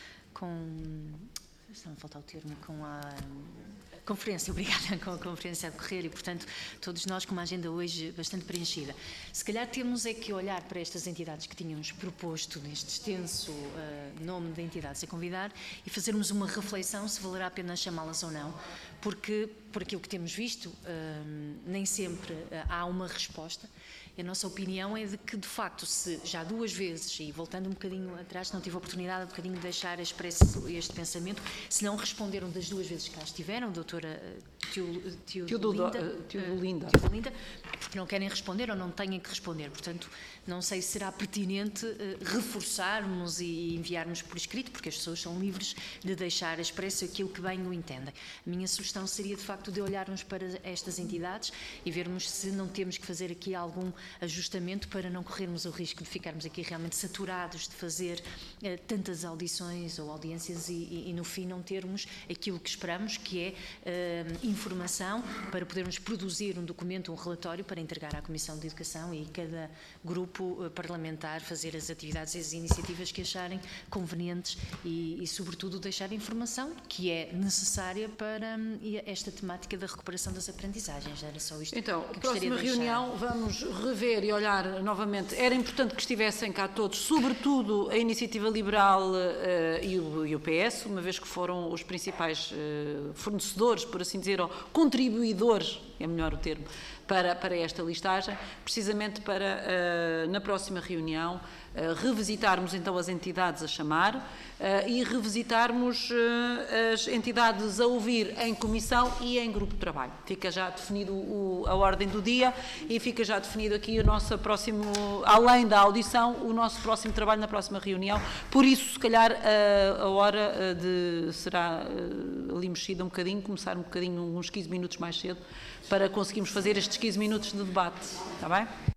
com estão a faltar o termo, com a conferência, obrigada, com a conferência a decorrer e, portanto, todos nós com uma agenda hoje bastante preenchida. Se calhar temos é que olhar para estas entidades que tínhamos proposto neste extenso uh, nome de entidades a convidar e fazermos uma reflexão se valerá a pena chamá-las ou não, porque, por aquilo que temos visto, uh, nem sempre uh, há uma resposta. A nossa opinião é de que, de facto, se já duas vezes, e voltando um bocadinho atrás, não tive a oportunidade um bocadinho de deixar expresso este pensamento, se não responderam das duas vezes que cá estiveram, doutora Teodolinda, Teodolinda, uh, Teodolinda, é porque não querem responder ou não têm que responder. Portanto, não sei se será pertinente uh, reforçarmos e enviarmos por escrito, porque as pessoas são livres de deixar expresso aquilo que bem o entendem. A minha sugestão seria, de facto, de olharmos para estas entidades e vermos se não temos que fazer aqui algum ajustamento para não corrermos o risco de ficarmos aqui realmente saturados de fazer uh, tantas audições ou audiências e, e, e no fim não termos aquilo que esperamos, que é uh, informação para podermos produzir um documento, um relatório para entregar à Comissão de Educação e cada grupo uh, parlamentar fazer as atividades e as iniciativas que acharem convenientes e, e sobretudo deixar informação que é necessária para um, esta temática da recuperação das aprendizagens. Era só isto Então, que a gostaria próxima de deixar. reunião vamos rever e olhar novamente. Era importante que estivessem cá todos, sobretudo a Iniciativa Liberal uh, e, o, e o P S, uma vez que foram os principais uh, fornecedores, por assim dizer, ou contribuidores, é melhor o termo, para, para esta listagem, precisamente para, uh, na próxima reunião, uh, revisitarmos então as entidades a chamar uh, e revisitarmos uh, as entidades a ouvir em comissão e em grupo de trabalho. Fica já definido o, a ordem do dia e fica já definido aqui o nosso próximo, além da audição, o nosso próximo trabalho na próxima reunião. Por isso, se calhar, uh, a hora uh, de, será uh, ali mexida um bocadinho, começar um bocadinho, uns quinze minutos mais cedo, para conseguirmos fazer estes quinze minutos de debate. Está bem?